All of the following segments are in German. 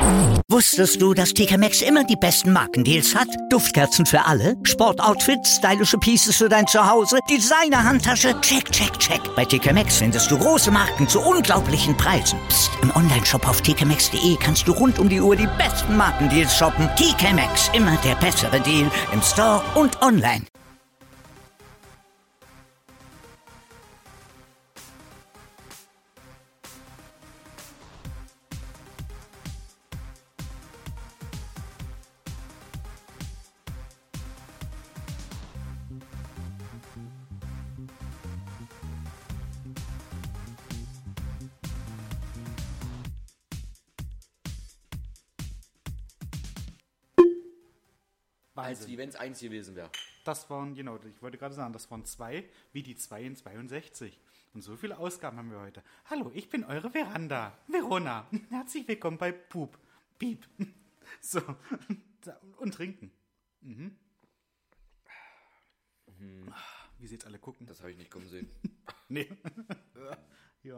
Wusstest du, dass TK Maxx immer die besten Markendeals hat? Duftkerzen für alle, Sportoutfits, stylische Pieces für dein Zuhause, Designer-Handtasche, check, check, check. Bei TK Maxx findest du große Marken zu unglaublichen Preisen. Psst. Im Onlineshop auf tkmaxx.de kannst du rund um die Uhr die besten Markendeals shoppen. TK Maxx, immer der bessere Deal im Store und online. Also, wie wenn es 1 gewesen wäre. Das waren, genau, ich wollte gerade sagen, das waren 2, wie die 2 in 62. Und so viele Ausgaben haben wir heute. Hallo, ich bin eure Veranda, Verona. Herzlich willkommen bei Pup, Piep. So, und trinken. Mhm. Wie sie jetzt alle gucken. Das habe ich nicht kommen sehen. Nee. Ja.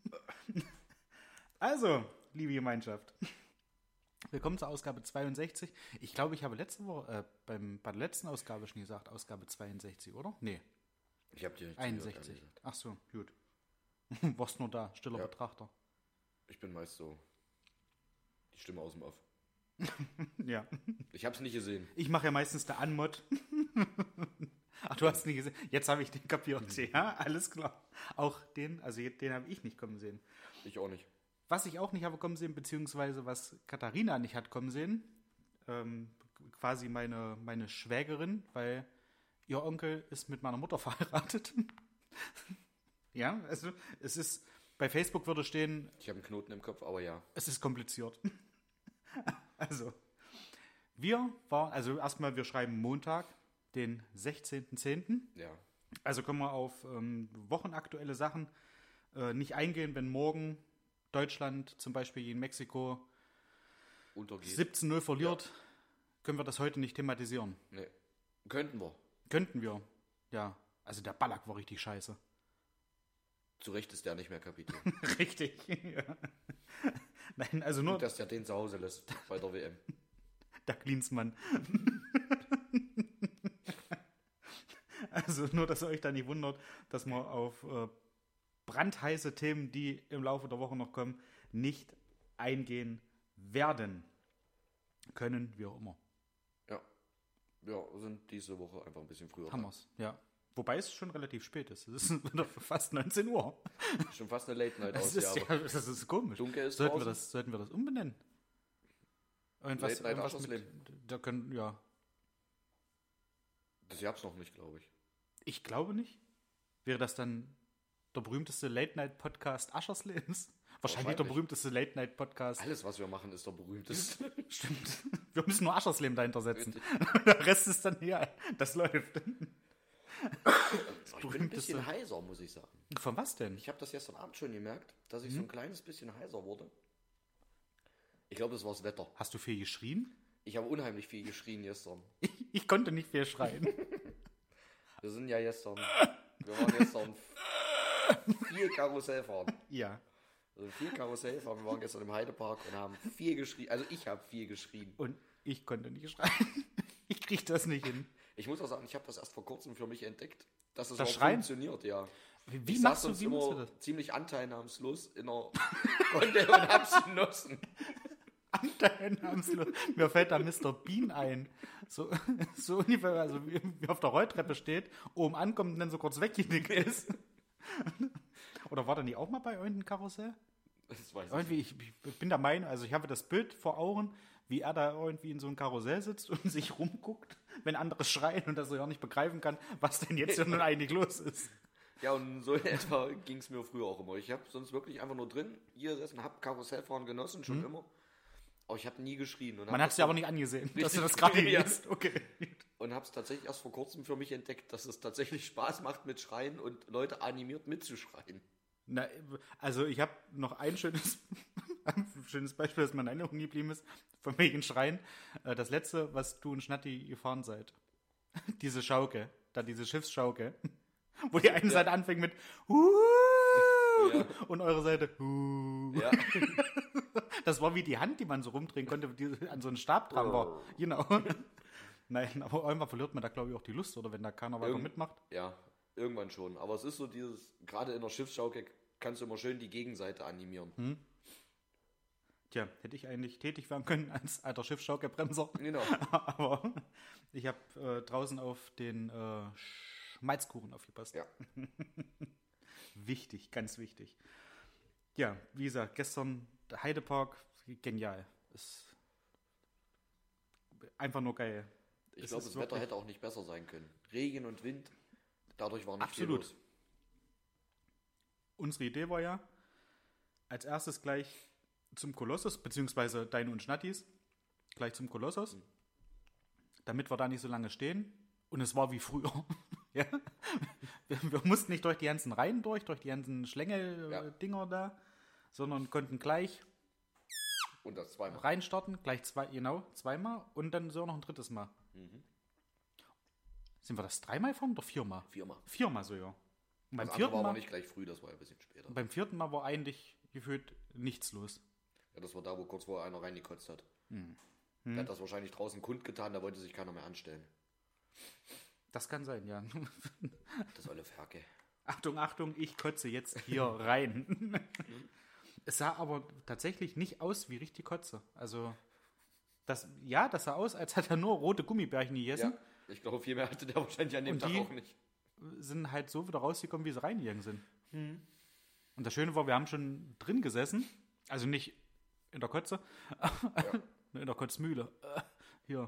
Also, liebe Gemeinschaft. Willkommen zur Ausgabe 62. Ich glaube, ich habe letzte Woche, bei der letzten Ausgabe schon gesagt, Ausgabe 62, oder? Nee. Ich habe dir nicht 61. Ach so, gut. Warst nur da, stiller Betrachter. Ich bin meist so die Stimme aus dem Off. Ja. Ich habe es nicht gesehen. Ich mache ja meistens der Anmod. Ach, du hast nicht gesehen. Jetzt habe ich den kapiert. Ja, alles klar. Auch den habe ich nicht kommen sehen. Ich auch nicht. Was ich auch nicht habe kommen sehen, beziehungsweise was Katharina nicht hat kommen sehen, quasi meine Schwägerin, weil ihr Onkel ist mit meiner Mutter verheiratet. Ja, also es ist, bei Facebook würde stehen... Ich habe einen Knoten im Kopf, aber ja. Es ist kompliziert. Also, erstmal, wir schreiben Montag, den 16.10. Ja. Also können wir auf wochenaktuelle Sachen nicht eingehen, wenn morgen Deutschland zum Beispiel gegen Mexiko untergeht. 17-0 verliert, können wir das heute nicht thematisieren. Nee. Könnten wir. Könnten wir, ja. Also der Ballack war richtig scheiße. Zu Recht ist der nicht mehr Kapitän. Richtig, ja. Nein, also nur... Und dass der den zu Hause lässt bei der WM. Der Klinsmann. Also nur, dass ihr euch da nicht wundert, dass wir auf brandheiße Themen, die im Laufe der Woche noch kommen, nicht eingehen werden können, wie auch immer. Ja. Ja, sind diese Woche einfach ein bisschen früher. Hammers, ja. Wobei es schon relativ spät ist. Es ist wieder fast 19 Uhr. Schon fast eine Ja, Late-Night-Ausgabe. das ist komisch. Dunkel ist sollten wir das umbenennen? Late-Night Aschersleben. Da können, ja. Das gab's noch nicht, glaube ich. Ich glaube nicht. Wäre das dann der berühmteste Late-Night-Podcast Ascherslebens? Wahrscheinlich der berühmteste Late-Night-Podcast. Alles, was wir machen, ist der berühmteste. Stimmt. Wir müssen nur Aschersleben dahinter setzen. Der Rest ist dann hier. Das läuft. Ich bin ein bisschen heiser, muss ich sagen. Von was denn? Ich habe das gestern Abend schon gemerkt, dass ich so ein kleines bisschen heiser wurde. Ich glaube, das war das Wetter. Hast du viel geschrien? Ich habe unheimlich viel geschrien gestern. Ich konnte nicht viel schreien. Wir waren gestern 4 Karussell fahren. Ja. Also 4 Karussell fahren. Wir waren gestern im Heidepark und haben 4 geschrien. Also ich habe 4 geschrien. Und ich konnte nicht schreien. Ich kriege das nicht hin. Ich muss auch sagen, ich habe das erst vor kurzem für mich entdeckt, dass es das auch Schreien? funktioniert, ja. Wie machst du das? Ziemlich anteilnahmslos in der Konde und hab's genossen. Anteilnahmslos. Mir fällt da Mr. Bean ein. So ungefähr, also wie auf der Rolltreppe steht, oben ankommt und dann so kurz weggenickt ist. Oder war da nicht auch mal bei irgendeinem Karussell? Das weiß irgendwie, ich bin der Meinung, also ich habe das Bild vor Augen, wie er da irgendwie in so einem Karussell sitzt und sich rumguckt, wenn andere schreien und dass er ja nicht begreifen kann, was denn jetzt nun eigentlich los ist. Ja, und so in etwa ging es mir früher auch immer. Ich habe sonst wirklich einfach nur drin hier gesessen, habe Karussellfahren genossen, schon immer. Aber ich habe nie geschrien. Man hat es ja aber nicht angesehen, dass du das gerade liest. Okay. Und habe es tatsächlich erst vor kurzem für mich entdeckt, dass es tatsächlich Spaß macht mit Schreien und Leute animiert mitzuschreien. Na, also ich habe noch ein schönes Beispiel, das mir in Erinnerung geblieben ist, von wegen Schreien. Das letzte, was du und Schnatti gefahren seid. Diese Schauke, diese Schiffsschauke, wo die eine Seite anfängt mit und eure Seite Ja. Das war wie die Hand, die man so rumdrehen konnte, die an so einen Stab dran war. Genau. Nein, aber irgendwann verliert man da, glaube ich, auch die Lust, oder wenn da keiner weiter mitmacht. Ja, irgendwann schon. Aber es ist so dieses, gerade in der Schiffsschaukel kannst du immer schön die Gegenseite animieren. Tja, hätte ich eigentlich tätig werden können als alter Schiffsschaukelbremser. Genau. Aber ich habe draußen auf den Schmalzkuchen aufgepasst. Ja. Wichtig, ganz wichtig. Ja, wie gesagt, gestern der Heidepark, genial. Ist einfach nur geil. Ich glaube, das Wetter hätte auch nicht besser sein können. Regen und Wind, dadurch war nicht viel los. Unsere Idee war ja, als erstes gleich zum Kolossus, beziehungsweise deine und Schnattis, gleich zum Kolossus, damit wir da nicht so lange stehen. Und es war wie früher. Ja? Wir mussten nicht durch die ganzen Reihen durch die ganzen Schlängel-Dinger da, sondern konnten gleich und das zweimal reinstarten, gleich zweimal und dann so noch ein drittes Mal. Sind wir das dreimal gefahren oder viermal? Viermal so, ja. Und beim das vierten war Mal aber nicht gleich früh, das war ja ein bisschen später. Beim vierten Mal war eigentlich gefühlt nichts los. Ja, das war da, wo kurz vorher einer reingekotzt hat. Der hat das wahrscheinlich draußen kundgetan, da wollte sich keiner mehr anstellen. Das kann sein, ja. Das olle Ferke. Achtung, Achtung, ich kotze jetzt hier rein. Es sah aber tatsächlich nicht aus wie richtig Kotze. Also, das sah aus, als hätte er nur rote Gummibärchen gegessen. Ja, ich glaube, viel mehr hatte der wahrscheinlich an dem Tag auch nicht. Sind halt so wieder rausgekommen, wie sie reingegangen sind. Und das Schöne war, wir haben schon drin gesessen. Also nicht in der Kotze, in der Kotzmühle. Hier.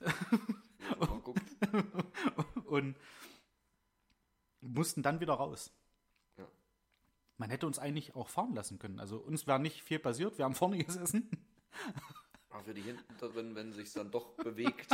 Und mussten dann wieder raus. Ja. Man hätte uns eigentlich auch fahren lassen können. Also uns wäre nicht viel passiert. Wir haben vorne gesessen. Aber für die hinten drin, wenn sich dann doch bewegt.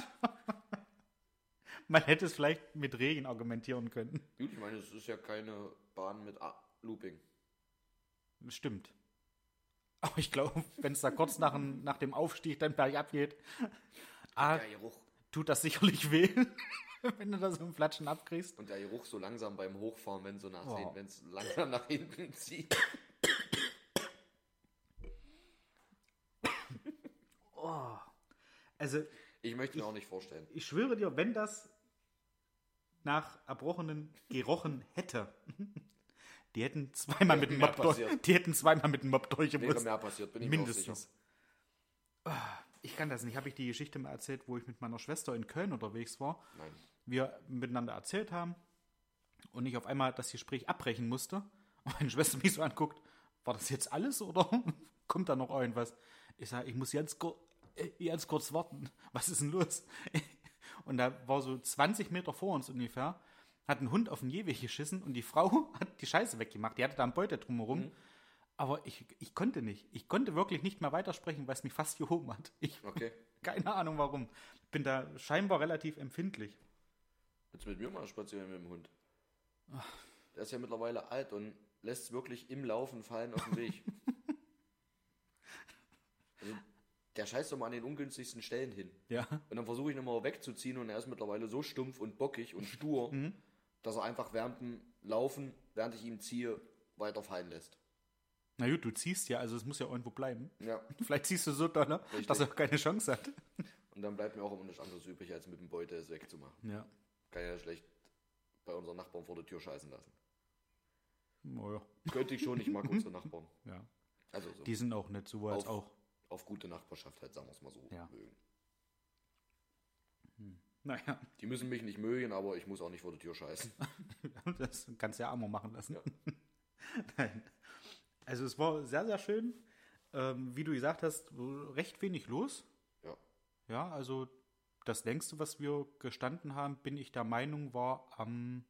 Man hätte es vielleicht mit Regen argumentieren können. Gut, ich meine, es ist ja keine Bahn mit Looping. Stimmt. Aber ich glaube, wenn es da kurz nach dem Aufstieg dann bergab geht, Der Geruch. tut das sicherlich weh, wenn du da so einen Flatschen abkriegst. Und der Geruch so langsam beim Hochfahren, wenn es langsam nach hinten zieht. Also, ich möchte mir auch nicht vorstellen. ich schwöre dir, wenn das nach Erbrochenen gerochen hätte, die hätten zweimal mit dem Mob durchgemusst. Wäre mehr passiert, bin ich mir auch sicher. Mindestens. Ich kann das nicht. Habe ich die Geschichte mal erzählt, wo ich mit meiner Schwester in Köln unterwegs war? Nein. Wir miteinander erzählt haben und ich auf einmal das Gespräch abbrechen musste und meine Schwester mich so anguckt, war das jetzt alles oder kommt da noch irgendwas? Ich sage, ich muss ganz kurz warten. Was ist denn los? Und da war so 20 Meter vor uns ungefähr, hat ein Hund auf den Gehweg geschissen und die Frau hat die Scheiße weggemacht. Die hatte da einen Beutel drumherum. Aber ich konnte nicht. Ich konnte wirklich nicht mehr weitersprechen, weil es mich fast gehoben hat. Okay. Keine Ahnung warum. Ich bin da scheinbar relativ empfindlich. Jetzt mit mir mal spazieren mit dem Hund. Der ist ja mittlerweile alt und lässt es wirklich im Laufen fallen auf den Weg. Also, der scheißt doch mal an den ungünstigsten Stellen hin. Ja. Und dann versuche ich ihn immer wegzuziehen und er ist mittlerweile so stumpf und bockig und stur, dass er einfach während dem Laufen, während ich ihm ziehe, weiter fallen lässt. Na gut, du ziehst ja, also es muss ja irgendwo bleiben. Ja. Vielleicht ziehst du so doll, dass er keine Chance hat. Und dann bleibt mir auch immer nichts anderes übrig, als mit dem Beutel es wegzumachen. Ja. Kann ja schlecht bei unseren Nachbarn vor der Tür scheißen lassen. Oh ja. Könnte ich schon, ich mag unsere Nachbarn. Ja. Also so. Die sind auch nicht so als auch. Auf gute Nachbarschaft halt, sagen wir es mal so, mögen. Naja. Die müssen mich nicht mögen, aber ich muss auch nicht vor der Tür scheißen. Das kannst du ja Amor machen lassen. Ja. Nein. Also es war sehr, sehr schön. Wie du gesagt hast, recht wenig los. Ja. Ja, also das längste, was wir gestanden haben, bin ich der Meinung, war am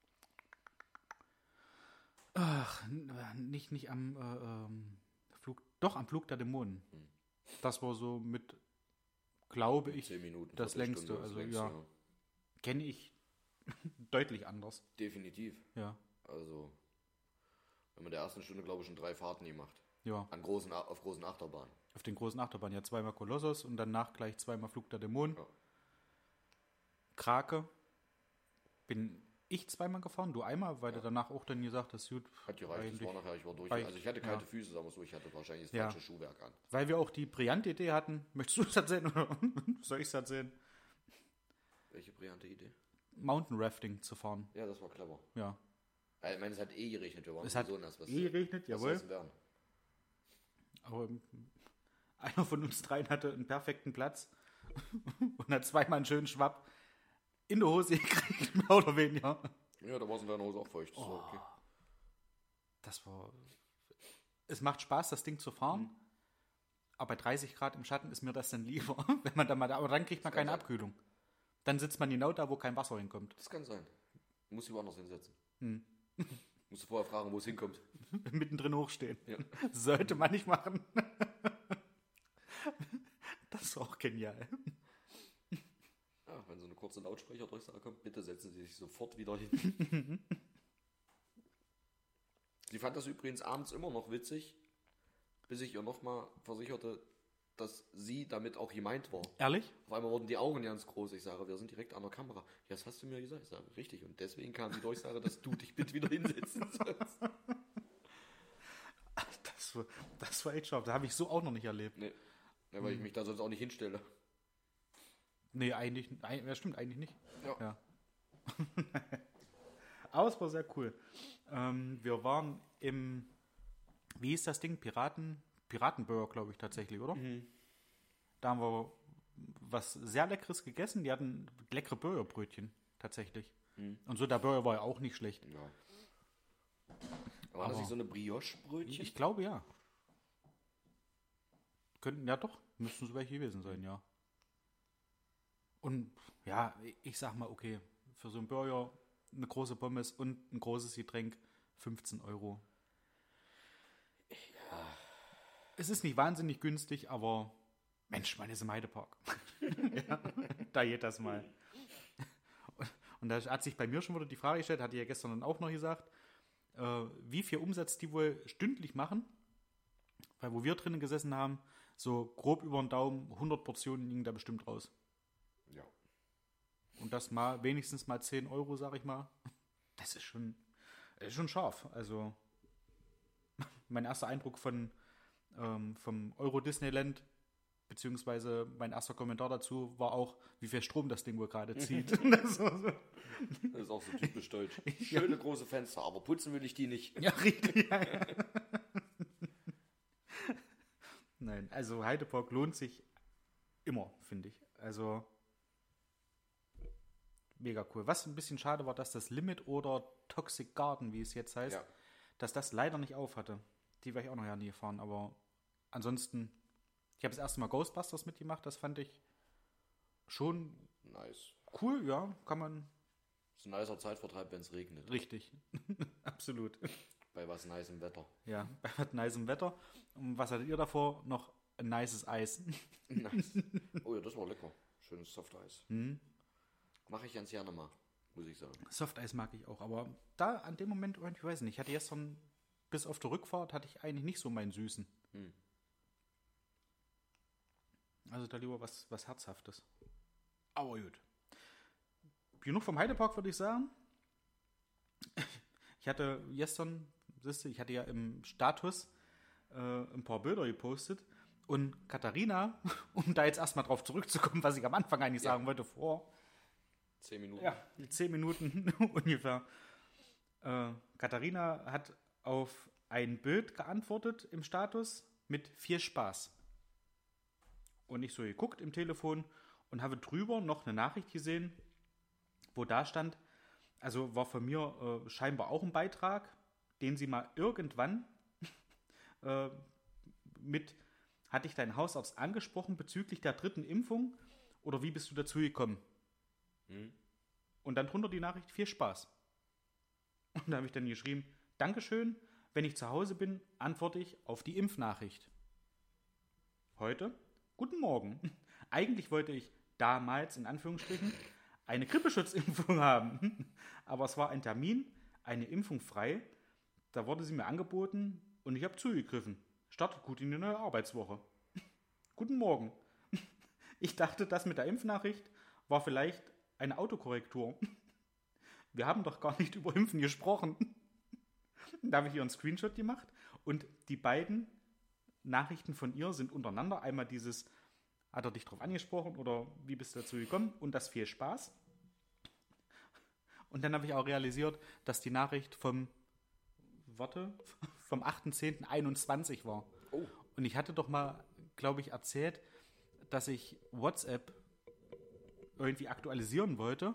nicht am Flug, doch am Flug der Dämonen. Das war so mit, glaube ich, 10 Minuten, das längste. Stunde, Also längste, ja, kenne ich deutlich anders. Definitiv. Ja. Also, wir haben in der ersten Stunde, glaube ich, schon 3 Fahrten gemacht. Ja. Auf großen Achterbahnen. Auf den großen Achterbahnen, ja, zweimal Kolossus und danach gleich zweimal Flug der Dämonen. Ja. Krake. Bin ich zweimal gefahren, du einmal, weil du danach auch dann gesagt hast, gut, Hat gereicht, das war nachher, ich war durch. reicht, Also ich hatte kalte Füße, sagen wir so, ich hatte wahrscheinlich das Ja. falsche Schuhwerk an. weil wir auch die brillante Idee hatten, möchtest du das erzählen oder soll ich es erzählen? Welche brillante Idee? Mountain Rafting zu fahren, Ja, das war clever. ja. Ich meine, es hat eh geregnet, wir waren Es hat sowieso nass. Was geregnet, was jawohl. soll's denn werden? Aber einer von uns dreien hatte einen perfekten Platz und hat zweimal einen schönen Schwapp in der Hose gekriegt, mehr oder weniger. Ja, da war es in deiner Hose auch feucht. So, okay. Das war. Es macht Spaß, das Ding zu fahren. Aber bei 30 Grad im Schatten ist mir das dann lieber, wenn man da mal. Aber dann kriegt man keine sein. Abkühlung. Dann sitzt man genau da, wo kein Wasser hinkommt. Das kann sein. Muss ich woanders hinsetzen. Musst du vorher fragen, wo es hinkommt. Mittendrin hochstehen. Ja. Sollte man nicht machen. Das ist auch genial. Ja, wenn so eine kurze Lautsprecherdurchsage kommt, bitte setzen Sie sich sofort wieder hin. Sie fand das übrigens abends immer noch witzig, bis ich ihr nochmal versicherte, dass sie damit auch gemeint war. Ehrlich? Auf einmal wurden die Augen ganz groß. Ich sage, wir sind direkt an der Kamera. Ja, das hast du mir gesagt. Ich sage, richtig. Und deswegen kam die Durchsage, dass du dich bitte wieder hinsetzen sollst. Das war echt scharf. Das habe ich so auch noch nicht erlebt. Nee, ja, weil ich mich da sonst auch nicht hinstelle. Nee, eigentlich. Ja, stimmt, eigentlich nicht. Ja. Aber es war sehr cool. Wir waren im. Wie hieß das Ding? Piratenburger, glaube ich, tatsächlich, oder? Da haben wir was sehr Leckeres gegessen. Die hatten leckere Burgerbrötchen, tatsächlich. Und so, der Burger war ja auch nicht schlecht. Ja. Aber war das nicht so eine Brioche-Brötchen? Ich glaube, ja. Könnten, ja doch, müssten so welche gewesen sein, ja. Und ja, ich sag mal, okay, für so einen Burger eine große Pommes und ein großes Getränk 15 Euro. Ja. Es ist nicht wahnsinnig günstig, aber Mensch, man ist im Heidepark. Ja, da geht das mal. Und da hat sich bei mir schon wieder die Frage gestellt, hatte ich ja gestern dann auch noch gesagt, wie viel Umsatz die wohl stündlich machen. Weil wo wir drinnen gesessen haben, so grob über den Daumen, 100 Portionen liegen da bestimmt raus. Ja. Und das mal wenigstens mal 10 Euro, sag ich mal. Das ist schon scharf. Also mein erster Eindruck vom Euro Disneyland, beziehungsweise mein erster Kommentar dazu war auch, wie viel Strom das Ding wohl gerade zieht. Das war so. Das ist auch so typisch deutsch. Schöne große Fenster, aber putzen will ich die nicht. Ja, richtig. Ja. Nein, also Heidepark lohnt sich immer, finde ich. Also mega cool. Was ein bisschen schade war, dass das Limit oder Toxic Garden, wie es jetzt heißt, dass das leider nicht auf hatte. Die wäre ich auch noch ja nie gefahren, aber ansonsten, ich habe das erste Mal Ghostbusters mitgemacht, das fand ich schon Nice. cool, ja, kann man. Das ist ein nicer Zeitvertreib, wenn es regnet. Richtig, absolut. Bei was nicem Wetter. Ja, bei was nicem Wetter. Und was hattet ihr davor? Noch ein nices Eis. Nice. Oh ja, das war lecker. Schönes Softeis. Mache ich ganz gerne mal, muss ich sagen. Softeis mag ich auch, aber da an dem Moment, ich weiß nicht, ich hatte gestern, bis auf der Rückfahrt, hatte ich eigentlich nicht so meinen Süßen. Also da lieber was Herzhaftes. Aber gut. Genug vom Heidepark, würde ich sagen. Ich hatte gestern, ich hatte ja im Status ein paar Bilder gepostet und Katharina, um da jetzt erstmal drauf zurückzukommen, was ich am Anfang eigentlich sagen wollte, vor 10 Minuten. Ja, 10 Minuten ungefähr. Katharina hat auf ein Bild geantwortet im Status mit viel Spaß. Und ich so geguckt im Telefon und habe drüber noch eine Nachricht gesehen, wo da stand, also war von mir scheinbar auch ein Beitrag, den sie mal irgendwann hatte ich deinen Hausarzt angesprochen bezüglich der 3. Impfung oder wie bist du dazu gekommen? Und dann drunter die Nachricht, viel Spaß. Und da habe ich dann geschrieben, Dankeschön, wenn ich zu Hause bin, antworte ich auf die Impfnachricht. Heute, guten Morgen. Eigentlich wollte ich damals, in Anführungsstrichen, eine Grippeschutzimpfung haben. Aber es war ein Termin, eine Impfung frei. Da wurde sie mir angeboten und ich habe zugegriffen. Startet gut in die neue Arbeitswoche. Guten Morgen. Ich dachte, das mit der Impfnachricht war vielleicht eine Autokorrektur. wir haben doch gar nicht über Impfen gesprochen. Da habe ich ihr einen Screenshot gemacht und die beiden Nachrichten von ihr sind untereinander. Einmal dieses, hat er dich drauf angesprochen oder wie bist du dazu gekommen? Und das viel Spaß. Und dann habe ich auch realisiert, dass die Nachricht vom 8.10.21 war. Oh. Und ich hatte doch mal, glaube ich, erzählt, dass ich WhatsApp irgendwie aktualisieren wollte.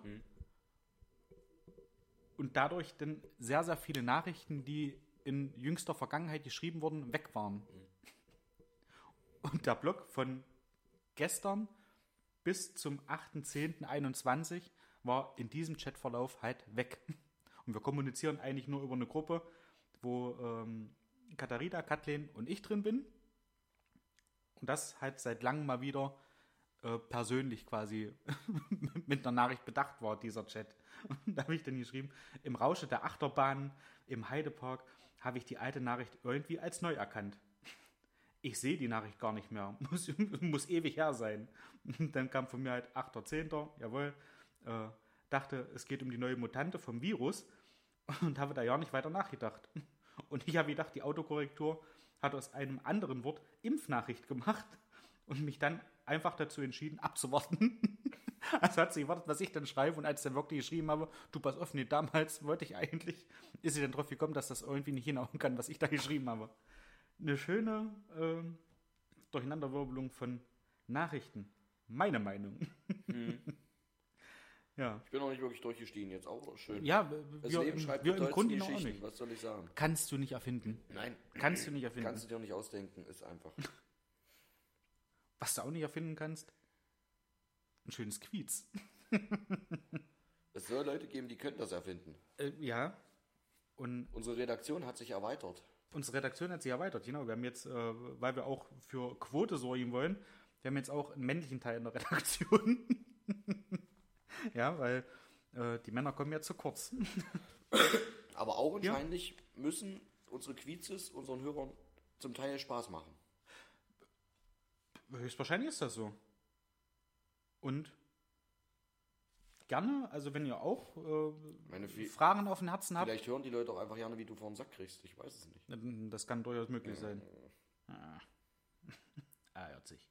Und dadurch dann sehr, sehr viele Nachrichten, die in jüngster Vergangenheit geschrieben wurden, weg waren. Und der Block von gestern bis zum 8.10.21 war in diesem Chatverlauf halt weg. Und wir kommunizieren eigentlich nur über eine Gruppe, wo Katharina, Kathleen und ich drin bin. Und das halt seit langem mal wieder persönlich quasi mit einer Nachricht bedacht war, dieser Chat. Und da habe ich dann geschrieben, im Rausche der Achterbahn im Heidepark habe ich die alte Nachricht irgendwie als neu erkannt. Ich sehe die Nachricht gar nicht mehr. Muss ewig her sein. Und dann kam von mir halt 8.10. Jawohl. Dachte, es geht um die neue Mutante vom Virus und habe da ja nicht weiter nachgedacht. Und ich habe gedacht, die Autokorrektur hat aus einem anderen Wort Impfnachricht gemacht und mich dann einfach dazu entschieden, abzuwarten. Also hat sie gewartet, was ich dann schreibe und als ich dann wirklich geschrieben habe, du pass auf, nee, damals wollte ich eigentlich, ist sie dann drauf gekommen, dass das irgendwie nicht hinhauen kann, was ich da geschrieben habe. Eine schöne Durcheinanderwirbelung von Nachrichten. Meine Meinung. Ja. Ich bin noch nicht wirklich durchgestiegen jetzt, auch schön. Ja, das Leben schreibt wir im Grunde noch Geschichten, nicht. was soll ich sagen? Kannst du nicht erfinden. Nein. Kannst du nicht erfinden. Kannst du dir auch nicht ausdenken, ist einfach. Was du auch nicht erfinden kannst? Ein schönes Quiz. Es soll Leute geben, die können das erfinden. Ja. Und Unsere Redaktion hat sich erweitert. unsere Redaktion hat sich erweitert, genau. Wir haben jetzt, weil wir auch für Quote sorgen wollen, wir haben jetzt auch einen männlichen Teil in der Redaktion. Ja, weil die Männer kommen ja zu kurz. Aber augenscheinlich müssen unsere Quizzes unseren Hörern zum Teil Spaß machen. Höchstwahrscheinlich ist das so. Und gerne, also wenn ihr auch Fragen auf dem Herzen habt, Vielleicht hören die Leute auch einfach gerne, wie du vor den Sack kriegst. Ich weiß es nicht. das kann durchaus möglich sein. Ärgert sich.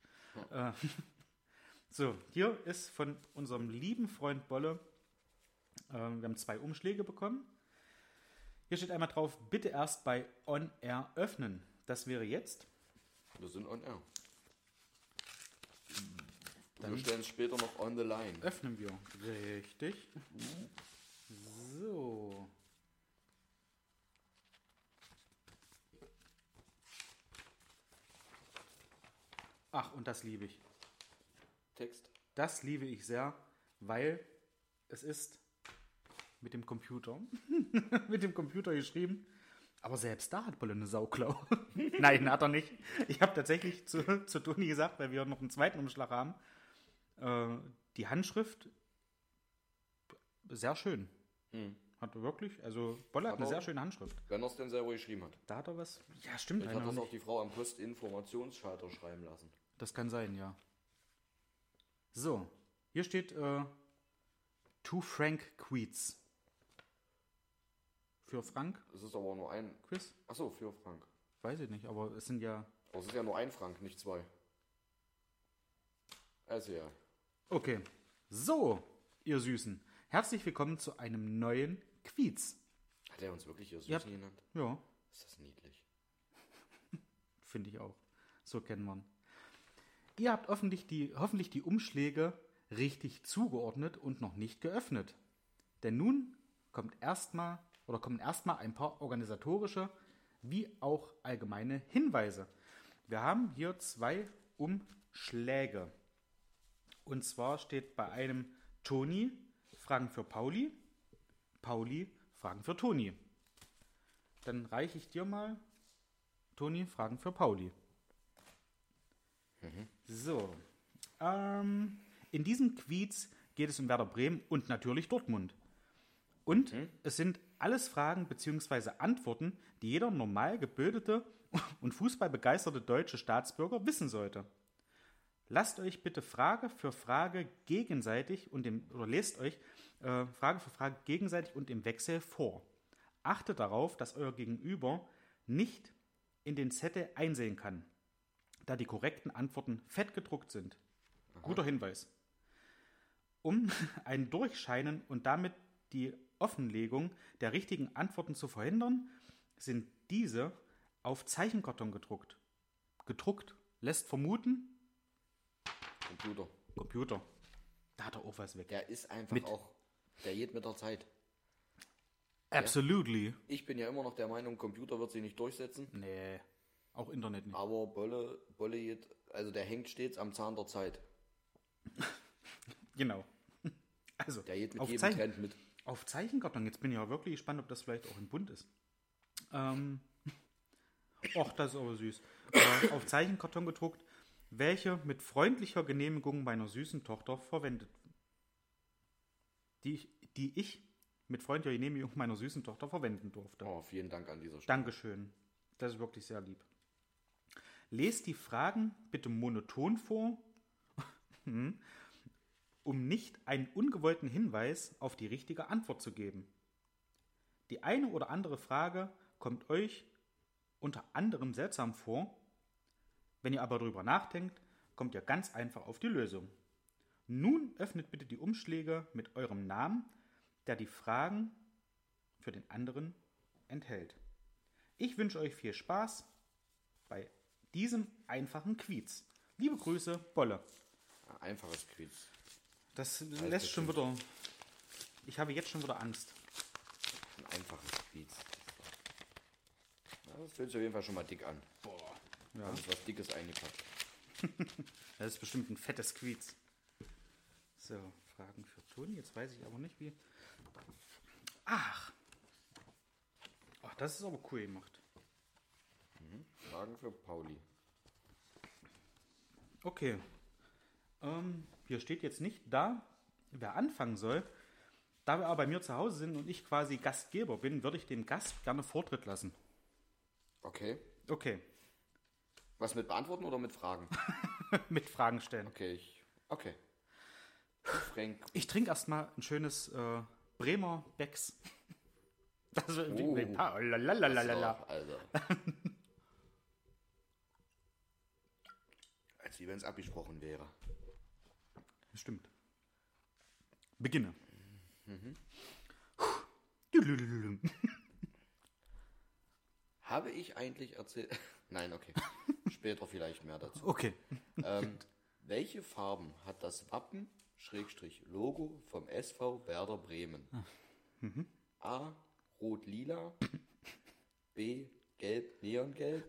So, hier ist von unserem lieben Freund Bolle, wir haben 2 Umschläge bekommen. Hier steht einmal drauf, bitte erst bei On Air öffnen. Das wäre jetzt. Wir sind on air. Wir stellen es später noch on the line. Öffnen wir. Richtig. So. Ach, und das liebe ich. Text. Das liebe ich sehr, weil es ist mit dem Computer. Mit dem Computer geschrieben. Aber selbst da hat Bolle eine Sauklau. Nein, hat er nicht. Ich habe tatsächlich zu Toni gesagt, weil wir noch einen zweiten Umschlag haben, die Handschrift sehr schön. Hat er wirklich, also Bolle hat eine sehr schöne Handschrift. Wenn er es denn selber geschrieben hat. Da hat er was. Ja, stimmt. Vielleicht hat das auch die Frau am Postinformationsschalter schreiben lassen. Das kann sein, ja. So, hier steht To Frank Quiz. Für Frank? Es ist aber nur ein Quiz? Achso, für Frank. Weiß ich nicht, aber es sind ja... Aber es ist ja nur ein Frank, nicht 2. Also ja. Okay. So, ihr Süßen. Herzlich willkommen zu einem neuen Quiz. Hat er uns wirklich ihr Süßen genannt? Ja, Ist das niedlich. finde ich auch. So kennen wir ihn. Ihr habt hoffentlich die Umschläge richtig zugeordnet und noch nicht geöffnet. Denn nun kommen erstmal ein paar organisatorische wie auch allgemeine Hinweise. Wir haben hier 2 Umschläge. Und zwar steht bei einem Toni Fragen für Pauli, Pauli Fragen für Toni. Dann reiche ich dir mal Toni Fragen für Pauli. So. In diesem Quiz geht es um Werder Bremen und natürlich Dortmund. Und es sind alles Fragen bzw. Antworten, die jeder normal gebildete und fußballbegeisterte deutsche Staatsbürger wissen sollte. Lasst euch bitte Frage für Frage gegenseitig lest euch Frage für Frage gegenseitig und im Wechsel vor. Achtet darauf, dass euer Gegenüber nicht in den Zettel einsehen kann, da die korrekten Antworten fett gedruckt sind. Guter Hinweis. Um ein Durchscheinen und damit die Offenlegung der richtigen Antworten zu verhindern, sind diese auf Zeichenkarton gedruckt. Gedruckt lässt vermuten, Computer. Da hat er auch was weg. Der ist einfach der geht mit der Zeit. Absolutely. Ja? Ich bin ja immer noch der Meinung, Computer wird sich nicht durchsetzen. Nee, auch Internet nicht. Aber Bolle geht, also der hängt stets am Zahn der Zeit. Genau. Also, der geht mit jedem Trend mit. Auf Zeichenkarton, jetzt bin ich ja wirklich gespannt, ob das vielleicht auch in bunt ist. Das ist aber süß. Auf Zeichenkarton gedruckt, welche mit freundlicher Genehmigung meiner süßen Tochter verwendet. Die ich mit freundlicher Genehmigung meiner süßen Tochter verwenden durfte. Oh, vielen Dank an dieser Stelle. Dankeschön. Das ist wirklich sehr lieb. Lest die Fragen bitte monoton vor, um nicht einen ungewollten Hinweis auf die richtige Antwort zu geben. Die eine oder andere Frage kommt euch unter anderem seltsam vor. Wenn ihr aber darüber nachdenkt, kommt ihr ganz einfach auf die Lösung. Nun öffnet bitte die Umschläge mit eurem Namen, der die Fragen für den anderen enthält. Ich wünsche euch viel Spaß bei diesem einfachen Quiz. Liebe Grüße, Bolle. Einfaches Quiz. Das lässt schon wieder... Ich habe jetzt schon wieder Angst. Ein einfaches Quiz. Das fühlt sich auf jeden Fall schon mal dick an. Boah. Ja. Da ist was Dickes eingepackt. Das ist bestimmt ein fettes Quiz. So, Fragen für Toni. Jetzt weiß ich aber nicht, wie... Ach, das ist aber cool gemacht. Fragen für Pauli. Okay. Hier steht jetzt nicht da, wer anfangen soll. Da wir aber bei mir zu Hause sind und ich quasi Gastgeber bin, würde ich dem Gast gerne Vortritt lassen. Okay. Okay. Was mit beantworten oder mit Fragen? Mit Fragen stellen. Okay. Frank. Ich trinke erstmal ein schönes Bremer Becks. Das ist lalalala. Also. Als wenn es abgesprochen wäre. Stimmt. Beginne. Habe ich eigentlich erzählt... Nein, okay. Später vielleicht mehr dazu. Okay. Welche Farben hat das Wappen /Logo vom SV Werder Bremen? A. Rot-Lila. B. Gelb, Neongelb.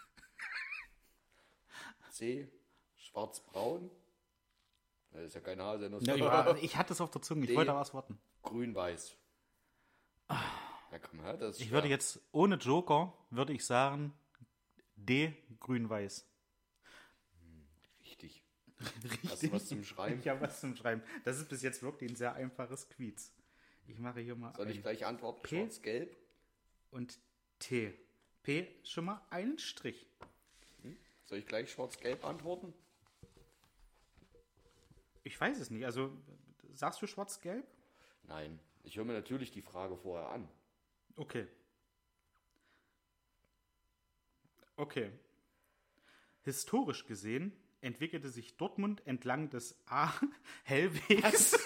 C. Schwarz-Braun. Das ist ja keine Hase. Ich hatte es auf der Zunge, ich wollte aber was warten. Grün-Weiß. Ja, komm her, das ist ich würde jetzt, ohne Joker, würde ich sagen, D. Grün-Weiß. Richtig. Hast du was zum Schreiben? Ich habe was zum Schreiben. Das ist bis jetzt wirklich ein sehr einfaches Quiz. Ich mache hier mal. Soll ich gleich antworten? P Schwarz-Gelb. Und T. P schon mal einen Strich. Soll ich gleich Schwarz-Gelb antworten? Ich weiß es nicht. Also, sagst du Schwarz-Gelb? Nein. Ich höre mir natürlich die Frage vorher an. Okay. Historisch gesehen entwickelte sich Dortmund entlang des A. Hellwegs,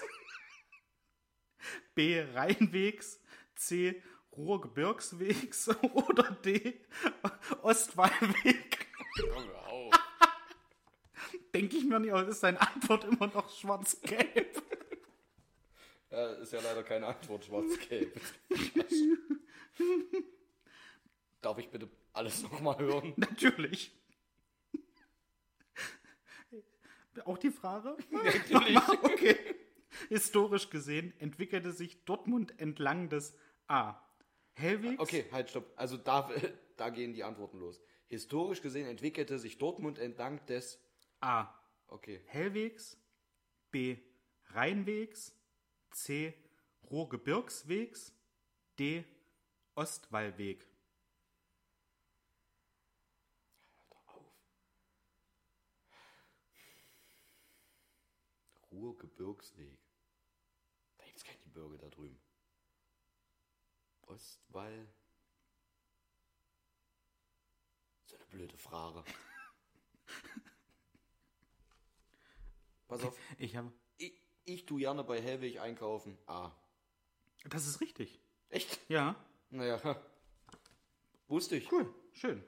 B. Rheinwegs, C. Ruhrgebirgswegs oder D. Ostwallweg. Wow. Denke ich mir nicht, aber ist deine Antwort immer noch schwarz-gelb? Ja, ist ja leider keine Antwort, schwarz-gelb. Darf ich bitte alles nochmal hören? Natürlich. Auch die Frage? Natürlich. Okay. Historisch gesehen entwickelte sich Dortmund entlang des A. Hellwegs. Okay, halt, stopp. Also da gehen die Antworten los. Historisch gesehen entwickelte sich Dortmund entlang des A. Okay. Hellwegs. B. Rheinwegs. C. Ruhrgebirgswegs. D. Ostwallweg. Hör doch auf. Ruhrgebirgsweg. Da gibt es kein Gebirge da drüben. Ostwall. So eine blöde Frage. Pass auf, ich tu gerne bei Hellweg einkaufen. Das ist richtig. Echt? Ja. Naja, wusste ich. Cool. Schön.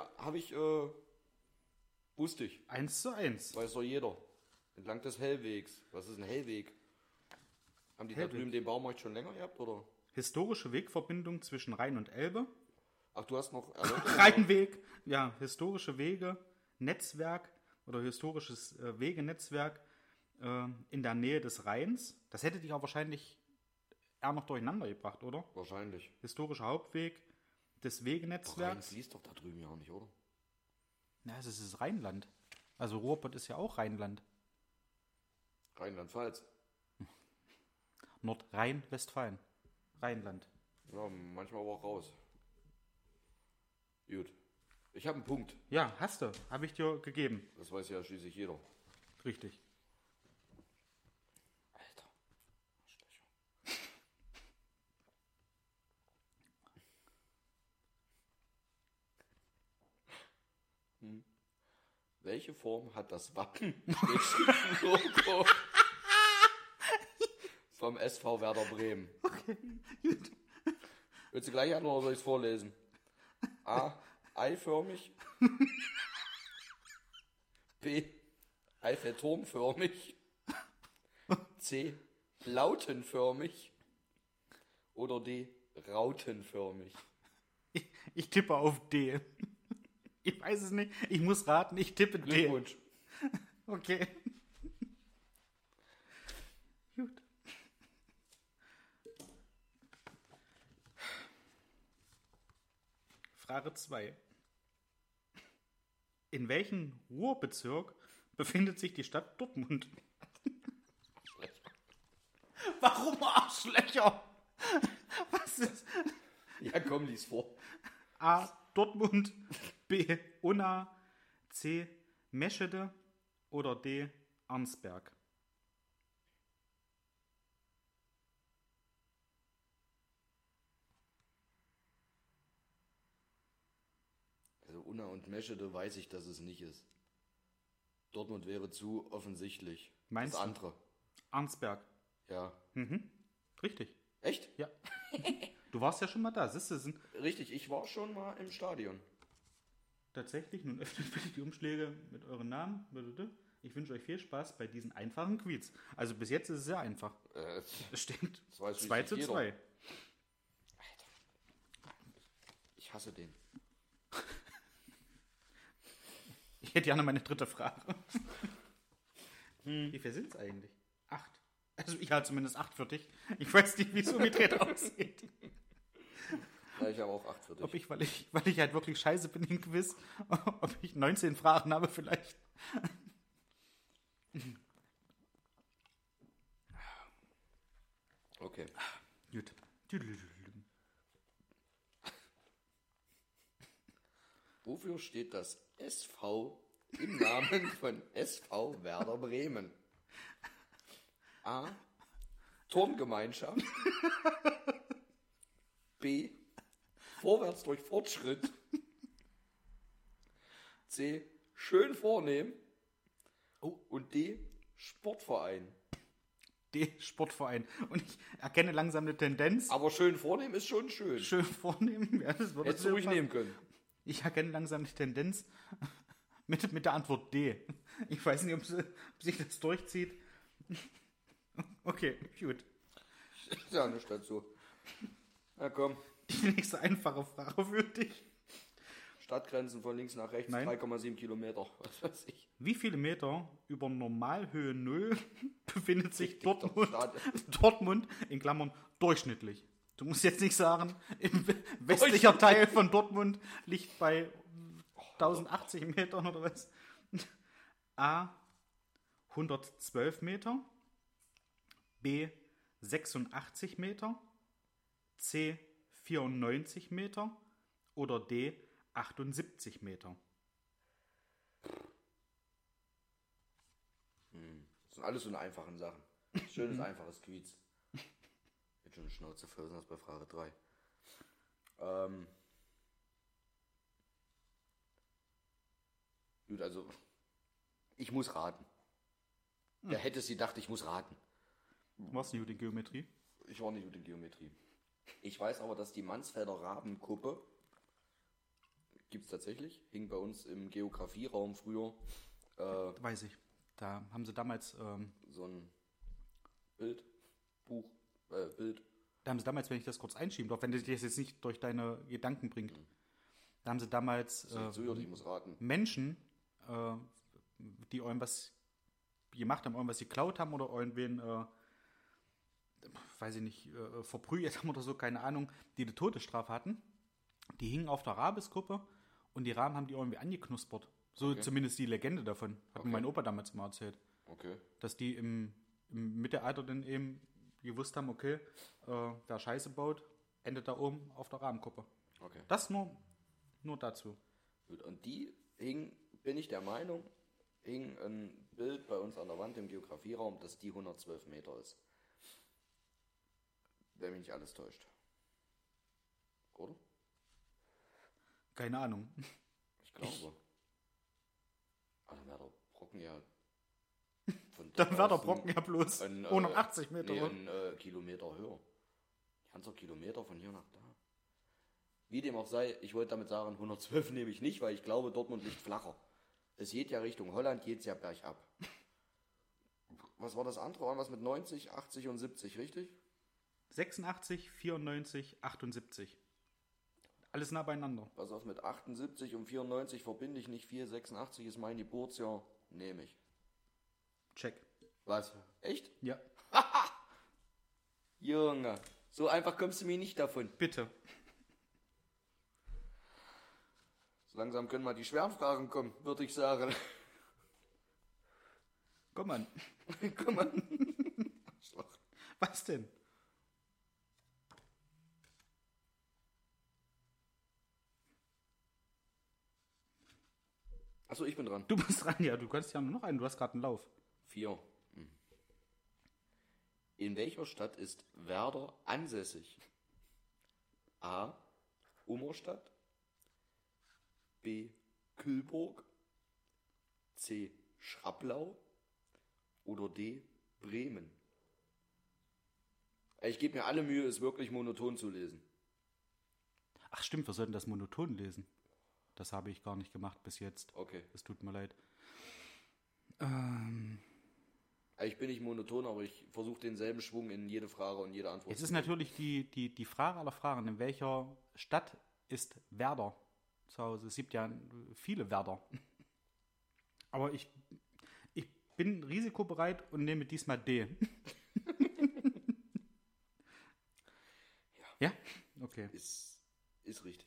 Wusste ich. 1:1. Weiß doch jeder. Entlang des Hellwegs. Was ist ein Hellweg? Haben die Hellweg. da drüben den Baumarkt schon länger gehabt, oder? Historische Wegverbindung zwischen Rhein und Elbe. Ach, du hast noch Erläuterung? Rheinweg. Ja, historische Wege, Netzwerk oder historisches Wegenetzwerk in der Nähe des Rheins. Das hätte dich auch wahrscheinlich eher noch durcheinander gebracht, oder? Wahrscheinlich. Historischer Hauptweg des Rhein Wegenetzwerks. fließt doch da drüben ja auch nicht, oder? Ja, es ist Rheinland. Also Ruhrpott ist ja auch Rheinland. Rheinland-Pfalz. Nordrhein-Westfalen. Rheinland. Ja, manchmal aber auch raus. Gut. Ich habe einen Punkt. Ja, hast du. Habe ich dir gegeben. Das weiß ja schließlich jeder. Richtig. Alter. Arschlöcher. Welche Form hat das Wappen Logo vom SV Werder Bremen? Okay, gut. Willst du gleich antworten oder soll ich es vorlesen? A. Eiförmig. B. Eiffelturmförmig. C. Lautenförmig. Oder D. Rautenförmig. Ich tippe auf D. Ich weiß es nicht. Ich muss raten. Ich tippe D. Glückwunsch. Okay. Gut. Frage 2. In welchem Ruhrbezirk befindet sich die Stadt Dortmund? Warum Arschlöcher? Was ist? Ja, komm, lies vor. A. Dortmund, B. Unna, C. Meschede oder D. Arnsberg? Also Unna und Meschede weiß ich, dass es nicht ist. Dortmund wäre zu offensichtlich. Meinst das du? andere. Arnsberg. Ja. Richtig. Echt? Ja. Du warst ja schon mal da. Siehst du, sind Richtig, ich war schon mal im Stadion. tatsächlich. Nun öffnet bitte die Umschläge mit euren Namen. Ich wünsche euch viel Spaß bei diesen einfachen Quiz. Also bis jetzt ist es sehr einfach. Es steht das weiß 2:2. jeder. Ich hasse den. Ich hätte gerne meine dritte Frage. Wie viel sind es eigentlich? 8. Also ich halte zumindest 8 für dich. Ich weiß nicht, wie es umgedreht aussieht. Ja, ich habe auch 8 für dich. Ob ich, weil ich halt wirklich scheiße bin im Quiz, ob ich 19 Fragen habe vielleicht. Okay. Gut. Wofür steht das SV im Namen von SV Werder Bremen? A. Turngemeinschaft. B. Vorwärts durch Fortschritt. C. Schön vornehm. Und D. Sportverein. D. Sportverein. Und ich erkenne langsam eine Tendenz. Aber schön vornehm ist schon schön. Schön vornehmen. Ja, das würde Hättest du ruhig passen. nehmen können. Ich erkenne langsam die Tendenz mit der Antwort D. Ich weiß nicht, ob sich das durchzieht. Okay, gut. Ja, nicht dazu. Na komm. Die nächste einfache Frage für dich. Stadtgrenzen von links nach rechts, Nein. 3,7 Kilometer. Was weiß ich. Wie viele Meter über Normalhöhe 0 befindet sich Richtig, doch, Dortmund in Klammern durchschnittlich? Du musst jetzt nicht sagen, im westlicher Teil von Dortmund liegt bei 1080 Metern oder was? A. 112 Meter. B. 86 Meter. C. 94 Meter. Oder D. 78 Meter. Das sind alles so eine einfachen Sachen. Schönes, einfaches Quiz. Jetzt schon eine Schnauze voll, sind das bei Frage 3. Gut, also ich muss raten. Wer hätte sie gedacht, ich muss raten? Warst du nicht gut in Geometrie? Ich war nicht gut in Geometrie. Ich weiß aber, dass die Mansfelder Rabenkuppe gibt es tatsächlich, hing bei uns im Geografieraum früher. Weiß ich. Da haben sie damals So ein Bild. Da haben sie damals, wenn ich das kurz einschieben darf, wenn dich das jetzt nicht durch deine Gedanken bringt, da haben sie damals Ich muss raten. Menschen, die irgendwas gemacht haben, irgendwas geklaut haben oder irgendwen, weiß ich nicht, verprügelt haben oder so, keine Ahnung, die eine Todesstrafe hatten, die hingen auf der Rabeskuppe und die Raben haben die irgendwie angeknuspert. So zumindest die Legende davon, hat mir mein Opa damals mal erzählt. Okay. Dass die im Mittelalter dann eben gewusst haben, okay, wer Scheiße baut, endet da oben auf der Rabenkuppe. Okay. Das nur dazu. Gut, und die hing, bin ich der Meinung, hing ein Bild bei uns an der Wand im Geografieraum, dass die 112 Meter ist. Wenn mich nicht alles täuscht. Oder? Keine Ahnung. Ich glaube. Aber dann wäre der Brocken ja von Dann war der Brocken ja bloß 180 Meter. Ein Kilometer höher. Ganzer Kilometer von hier nach da. Wie dem auch sei, ich wollte damit sagen, 112 nehme ich nicht, weil ich glaube, Dortmund liegt flacher. Es geht ja Richtung Holland, geht es ja bergab. Was war das andere? Irgendwas mit 90, 80 und 70, richtig? 86, 94, 78. Alles nah beieinander. Pass auf, mit 78 und 94 verbinde ich nicht viel. 86 ist mein Geburtsjahr. Nehme ich. Check. Was? Echt? Ja. Junge, so einfach kommst du mir nicht davon. Bitte. So langsam können mal die schweren Fragen kommen, würde ich sagen. Komm an. Komm mal. Was denn? Achso, ich bin dran. Du bist dran, ja. Du kannst ja nur noch einen. Du hast gerade einen Lauf. 4. In welcher Stadt ist Werder ansässig? A. Ummerstadt. B. Kühlburg. C. Schraplau. Oder D. Bremen. Ich gebe mir alle Mühe, es wirklich monoton zu lesen. Ach stimmt, wir sollten das monoton lesen. Das habe ich gar nicht gemacht bis jetzt. Okay. Es tut mir leid. Ich bin nicht monoton, aber ich versuche denselben Schwung in jede Frage und jede Antwort. Jetzt ist natürlich die Frage aller Fragen, in welcher Stadt ist Werder zu Hause? Es gibt ja viele Werder. Aber ich bin risikobereit und nehme diesmal D. Ja? Okay. Ist richtig.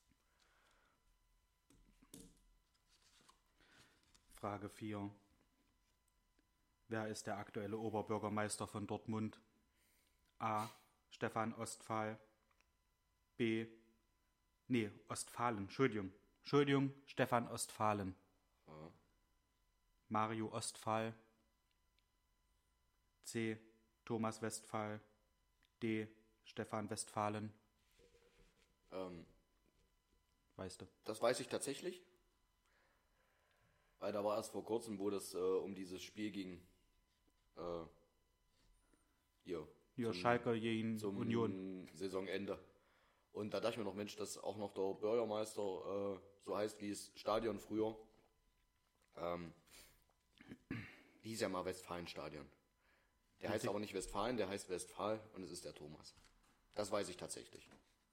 Frage 4. Wer ist der aktuelle Oberbürgermeister von Dortmund? A. Stefan Ostphal. Ostphalen. Entschuldigung, Stefan Ostphalen. Ja. Mario Ostphal. C. Thomas Westphal. D. Stefan Westphalen. Weißt du? Das weiß ich tatsächlich. Weil da war erst vor kurzem, wo das um dieses Spiel ging. Schalke gegen zum Union. Saisonende. Und da dachte ich mir noch, Mensch, dass auch noch der Bürgermeister so heißt wie das Stadion früher. Hieß ja mal Westfalenstadion. Der heißt aber nicht Westfalen, der heißt Westphal und es ist der Thomas. Das weiß ich tatsächlich.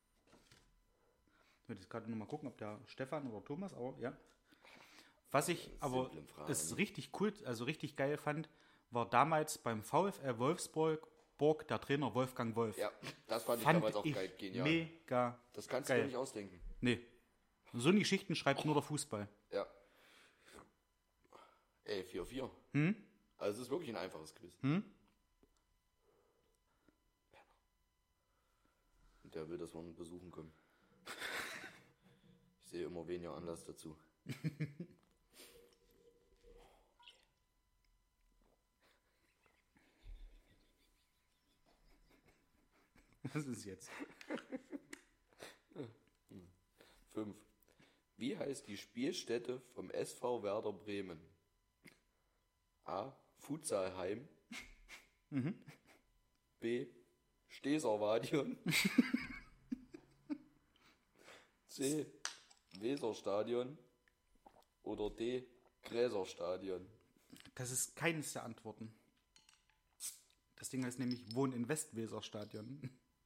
Ich würde jetzt gerade nochmal gucken, ob der Stefan oder Thomas, aber ja. Was ich aber ist richtig cool, also richtig geil fand, war damals beim VfL Wolfsburg der Trainer Wolfgang Wolf. Ja, das fand ich damals auch geil, genial. Mega. Das kannst geil. du nicht ausdenken. Nee. So eine Geschichten schreibt nur der Fußball. Ja. 4-4. Also es ist wirklich ein einfaches Quiz. Und der will, dass wir ihn besuchen können. Ich sehe immer weniger Anlass dazu. Das ist jetzt. 5. Wie heißt die Spielstätte vom SV Werder Bremen? A. Futsalheim. B. Steservadion. C. Weserstadion. Oder D. Gräserstadion. Das ist keines der Antworten. Das Ding heißt nämlich Wohn in Westweserstadion.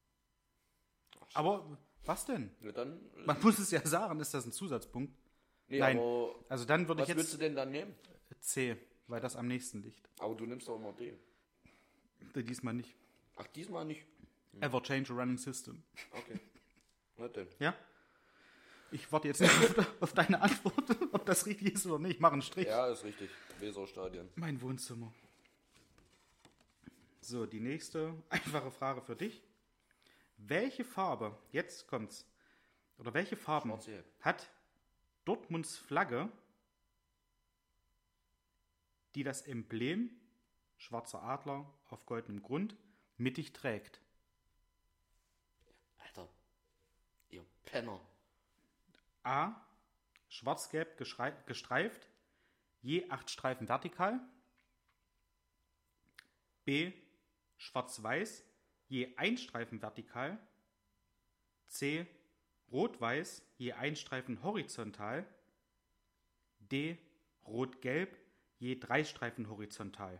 Aber was denn? Ja, dann, Man muss es ja sagen, ist das ein Zusatzpunkt? nee, Nein, aber also dann würde was ich würdest jetzt du denn dann nehmen? C, weil das am nächsten liegt. Aber du nimmst doch immer D. Diesmal nicht. Ach, diesmal nicht. Ever change a running system. Okay. Na denn. Ja? Ich warte jetzt nicht auf deine Antwort, ob das richtig ist oder nicht. Ich mache einen Strich. Ja, ist richtig. Weserstadion. Mein Wohnzimmer. So, die nächste einfache Frage für dich. Welche Farbe, jetzt kommt's, oder welche Farben Schwarz-Gelb. hat Dortmunds Flagge, die das Emblem schwarzer Adler auf goldenem Grund mittig trägt? Alter, ihr Penner. A. Schwarz-gelb gestreift, je 8 Streifen vertikal. B. Schwarz-weiß, je 1 Streifen vertikal. C. Rot-weiß, je 1 Streifen horizontal. D. Rot-gelb, je 3 Streifen horizontal.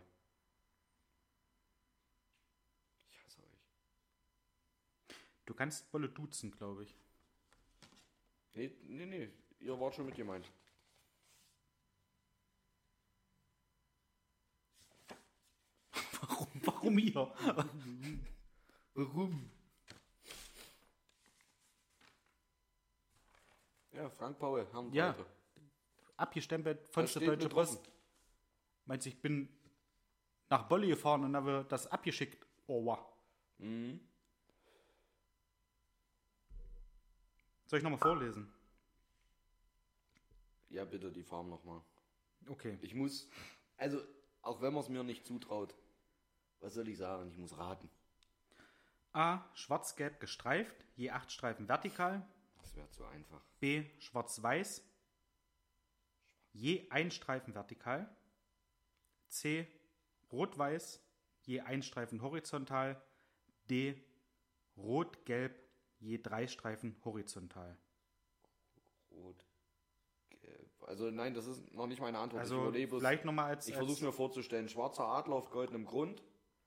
Ich hasse euch. Du kannst Bolle duzen, glaube ich. Nee. Ihr wart schon mit gemeint. Warum hier? Warum? Ja, Frank Paul, Herrn Ja. Breite. Abgestempelt von Das der steht Deutsche mit drauf. Post. Meinst du, ich bin nach Bolle gefahren und habe das abgeschickt? Oh, wow. Mhm. Soll ich nochmal vorlesen? Ja, bitte, die Farben nochmal. Okay. Ich muss, also, auch wenn man es mir nicht zutraut, was soll ich sagen? Ich muss raten. A. Schwarz-gelb gestreift, je 8 Streifen vertikal. Das wäre zu einfach. B. Schwarz-weiß, je 1 Streifen vertikal. C. Rot-weiß, je 1 Streifen horizontal. D. Rot-gelb, je 3 Streifen horizontal. Rot, gelb. Also nein, das ist noch nicht meine Antwort. Also vielleicht nochmal als... Ich versuche mir vorzustellen, schwarzer Adler auf goldenem Grund.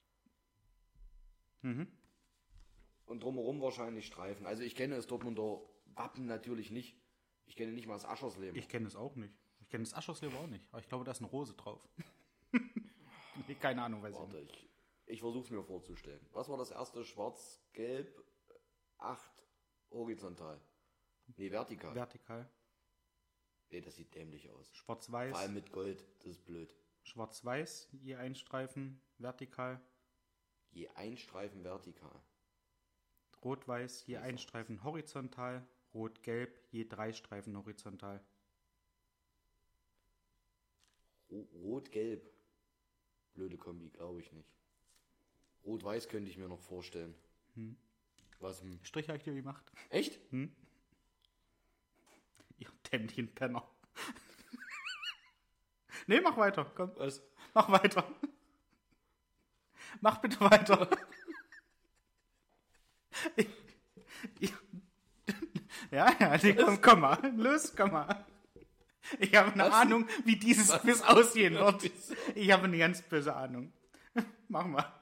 Und drumherum wahrscheinlich Streifen. Also ich kenne das Dortmunder Wappen natürlich nicht. Ich kenne nicht mal das Aschersleben. Ich kenne es auch nicht. Ich kenne das Aschersleben auch nicht. Aber ich glaube, da ist eine Rose drauf. Nee, keine Ahnung, weiß ich Warte, nicht. ich versuche es mir vorzustellen. Was war das erste? Schwarz, gelb, 8 horizontal. Nee, vertikal. Vertikal. Nee, das sieht dämlich aus. Schwarz-weiß. Vor allem mit Gold, das ist blöd. Schwarz-weiß, je 1 Streifen vertikal. Je ein Streifen vertikal. Rot-weiß, je 1 Streifen horizontal. Rot-gelb, je 3 Streifen horizontal. Rot-gelb. Blöde Kombi, glaube ich nicht. Rot-weiß könnte ich mir noch vorstellen. Was? Strich habe ich dir gemacht. Echt? Ihr dämlichen Penner. Nee, mach weiter. Komm, Was? mach weiter. Mach bitte weiter. Ja, nee, komm mal. Los, komm mal. Ich habe eine Ahnung, wie dieses Quiz aussehen wird. Ich habe eine ganz böse Ahnung. Mach mal.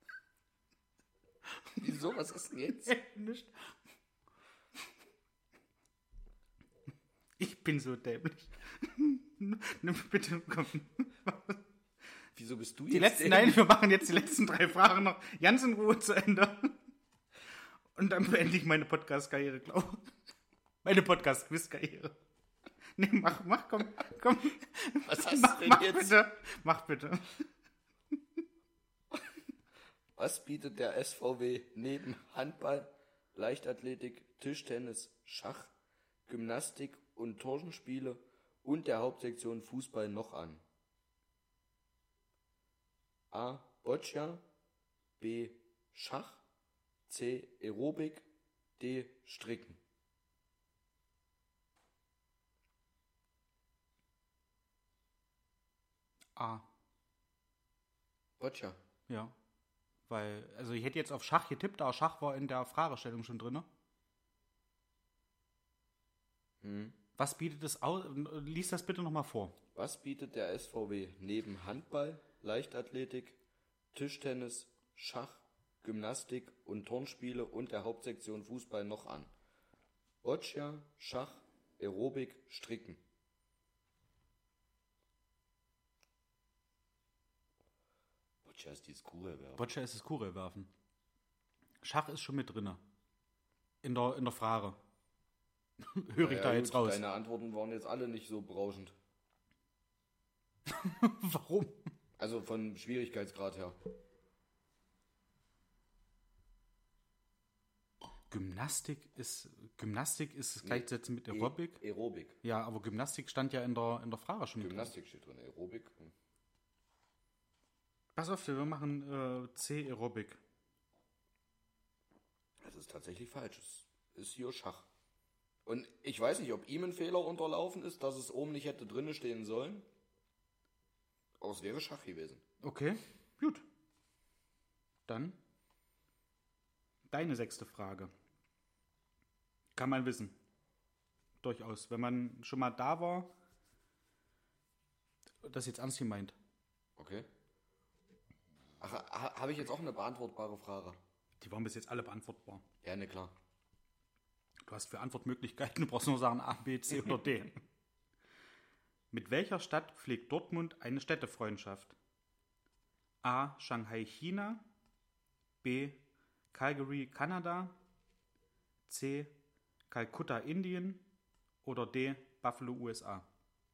Wieso? Was ist denn jetzt? Nicht. Ich bin so dämlich. Nimm bitte, komm. Wieso bist du Die jetzt letzten, nein, wir machen jetzt die letzten 3 Fragen noch ganz in Ruhe zu Ende. Und dann beende ich meine Podcast-Karriere, glaube ich. Meine Podcast-Quiz-Karriere. Nee, mach, komm. Was hast Mach, du denn mach jetzt? bitte. Mach bitte. Was bietet der SVW neben Handball, Leichtathletik, Tischtennis, Schach, Gymnastik und Turnspiele und der Hauptsektion Fußball noch an? A. Boccia, B. Schach, C. Aerobik, D. Stricken. A. Boccia. Ja. Weil, also ich hätte jetzt auf Schach getippt, aber Schach war in der Fragestellung schon drin. Was bietet es aus? Lies das bitte nochmal vor. Was bietet der SVW neben Handball, Leichtathletik, Tischtennis, Schach, Gymnastik und Turnspiele und der Hauptsektion Fußball noch an? Boccia, Schach, Aerobik, Stricken. Boccia ist dieses Kugelwerfen. Boccia ist das Kugelwerfen. Schach ist schon mit drin. In der Frage. Höre ich da jetzt raus. Deine Antworten waren jetzt alle nicht so berauschend. Warum? Also von Schwierigkeitsgrad her. Gymnastik ist gleichzusetzen mit Aerobik. Aerobik. Ja, aber Gymnastik stand ja in der Frage schon mit drin. Gymnastik steht drin, Aerobik. Pass auf, wir machen C Aerobik. Das ist tatsächlich falsch. Es ist hier Schach. Und ich weiß nicht, ob ihm ein Fehler unterlaufen ist, dass es oben nicht hätte drinne stehen sollen. Aber es wäre Schach gewesen. Okay, gut. Dann deine 6. Frage. Kann man wissen. Durchaus. Wenn man schon mal da war, das jetzt ernst gemeint. Okay. Ach, habe ich jetzt auch eine beantwortbare Frage? Die waren bis jetzt alle beantwortbar. Ja, ne, klar. Du hast für Antwortmöglichkeiten, du brauchst nur sagen A, B, C oder D. Mit welcher Stadt pflegt Dortmund eine Städtefreundschaft? A. Shanghai, China. B. Calgary, Kanada. C. Kalkutta, Indien. Oder D. Buffalo, USA.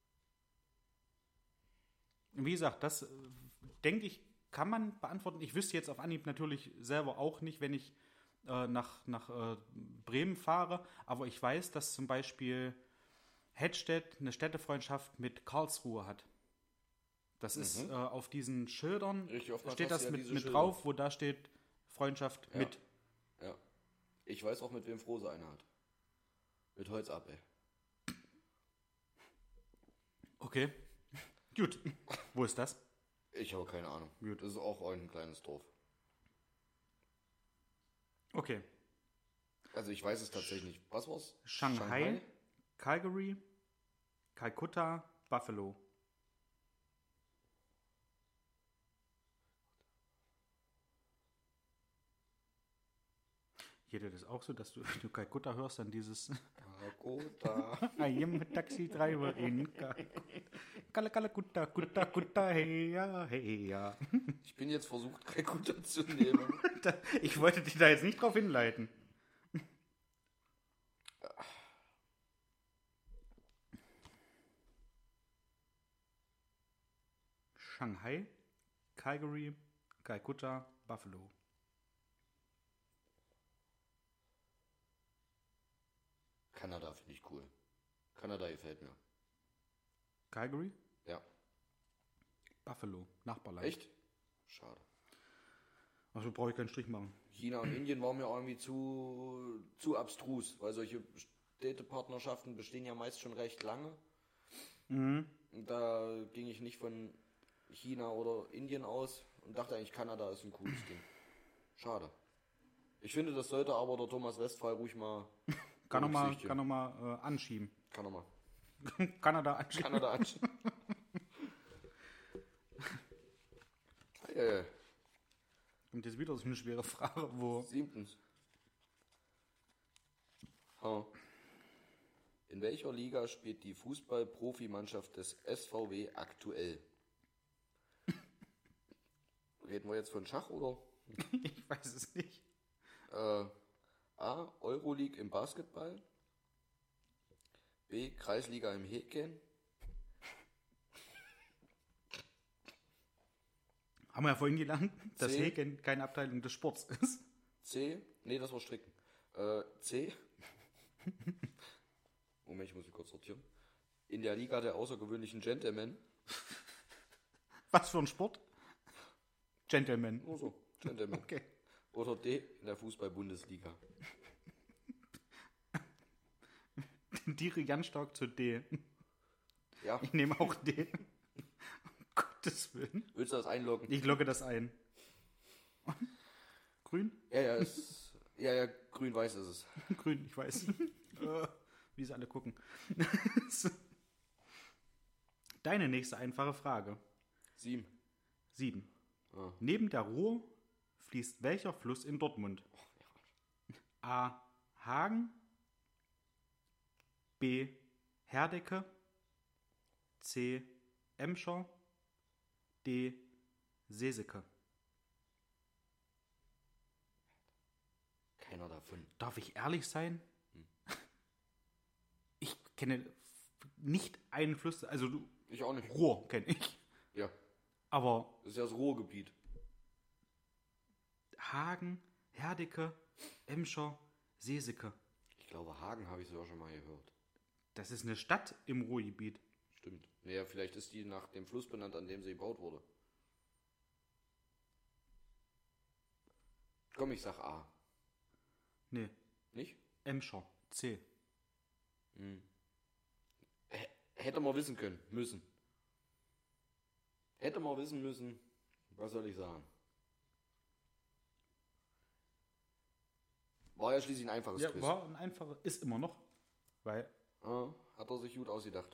Wie gesagt, das denke ich, kann man beantworten. Ich wüsste jetzt auf Anhieb natürlich selber auch nicht, wenn ich nach Bremen fahre. Aber ich weiß, dass zum Beispiel Hettstedt eine Städtefreundschaft mit Karlsruhe hat. Das ist auf diesen Schildern, Richtig, oftmals steht hast das du ja diese mit Schilder. drauf, wo da steht Freundschaft mit. Ja. Ich weiß auch, mit wem Frose eine hat. Mit Holzappel. Okay, gut. Wo ist das? Ich habe keine Ahnung. Gut. Das ist auch ein kleines Dorf. Okay. Also ich weiß es tatsächlich nicht. Was war's? Shanghai, Calgary, Kalkutta, Buffalo. Jeder das auch so, dass du, wenn du Kalkutta hörst, dann dieses Kalkutta. I am a taxi driver in Kalkutta, Kutta, Kutta, hey ja, hey ja. Ich bin jetzt versucht, Kalkutta zu nehmen. Ich wollte dich da jetzt nicht drauf hinleiten. Shanghai, Calgary, Kalkutta, Buffalo. Kanada finde ich cool. Kanada gefällt mir. Calgary? Ja. Buffalo, Nachbarland. Echt? Schade. Also brauche ich keinen Strich machen. China und Indien waren mir irgendwie zu abstrus, weil solche Städtepartnerschaften bestehen ja meist schon recht lange. Und da ging ich nicht von China oder Indien aus und dachte eigentlich, Kanada ist ein cooles Ding. Schade. Ich finde, das sollte aber der Thomas Westphal ruhig mal Kann noch berücksichtigen. mal anschieben. Kann er mal. Kanada anschieben. Kanada anschauen. Kommt jetzt wieder so eine schwere Frage, wo... 7. In welcher Liga spielt die Fußball-Profimannschaft des SVW aktuell? Reden wir jetzt von Schach oder? Ich weiß es nicht. A. Euroleague im Basketball. B. Kreisliga im Häkeln. Haben wir ja vorhin gelernt, dass C. Häkeln keine Abteilung des Sports ist. C. Nee, das war Stricken. C. Moment, ich muss mich kurz sortieren. In der Liga der außergewöhnlichen Gentlemen. Was für ein Sport? Gentleman. Nur so, Gentlemen. Okay. Oder D, in der Fußball-Bundesliga. Dire ganz stark zu D. Ja, Ich nehme auch D. Um Gottes Willen. willst du das einloggen? Ich logge das ein. Grün? Ja, grün-weiß ist es. Grün, ich weiß. Wie sie alle gucken. Deine nächste einfache Frage. 7. 7. Ah. Neben der Ruhr fließt welcher Fluss in Dortmund? A. Hagen. B. Herdecke. C. Emscher. D. Seeseke. Keiner davon. Darf ich ehrlich sein? Ich kenne nicht einen Fluss, also Ich auch nicht. Ruhr kenne ich. Ja, Aber das ist ja das Ruhrgebiet. Hagen, Herdecke, Emscher, Seeseke. Ich glaube, Hagen habe ich sogar schon mal gehört. Das ist eine Stadt im Ruhrgebiet. Stimmt. Naja, vielleicht ist die nach dem Fluss benannt, an dem sie gebaut wurde. Komm, ich sag A. Nee, Nicht? Emscher, C. Hätte man wissen können. Müssen. Hätte man wissen müssen. Was soll ich sagen? War ja schließlich ein einfaches Ja, Quiz. war ein einfacher, ist immer noch, weil Ah, hat er sich gut ausgedacht.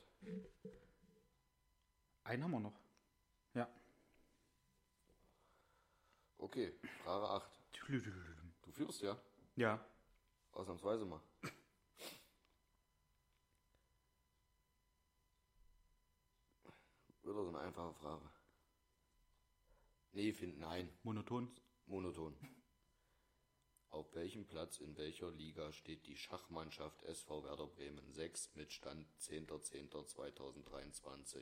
einen haben wir noch. Ja. Okay, Frage 8. Du führst ja. Ja. Ausnahmsweise mal. Wieder so eine einfache Frage. Nee, nein. Monoton. Monoton. Auf welchem Platz in welcher Liga steht die Schachmannschaft SV Werder Bremen 6 mit Stand 10.10.2023?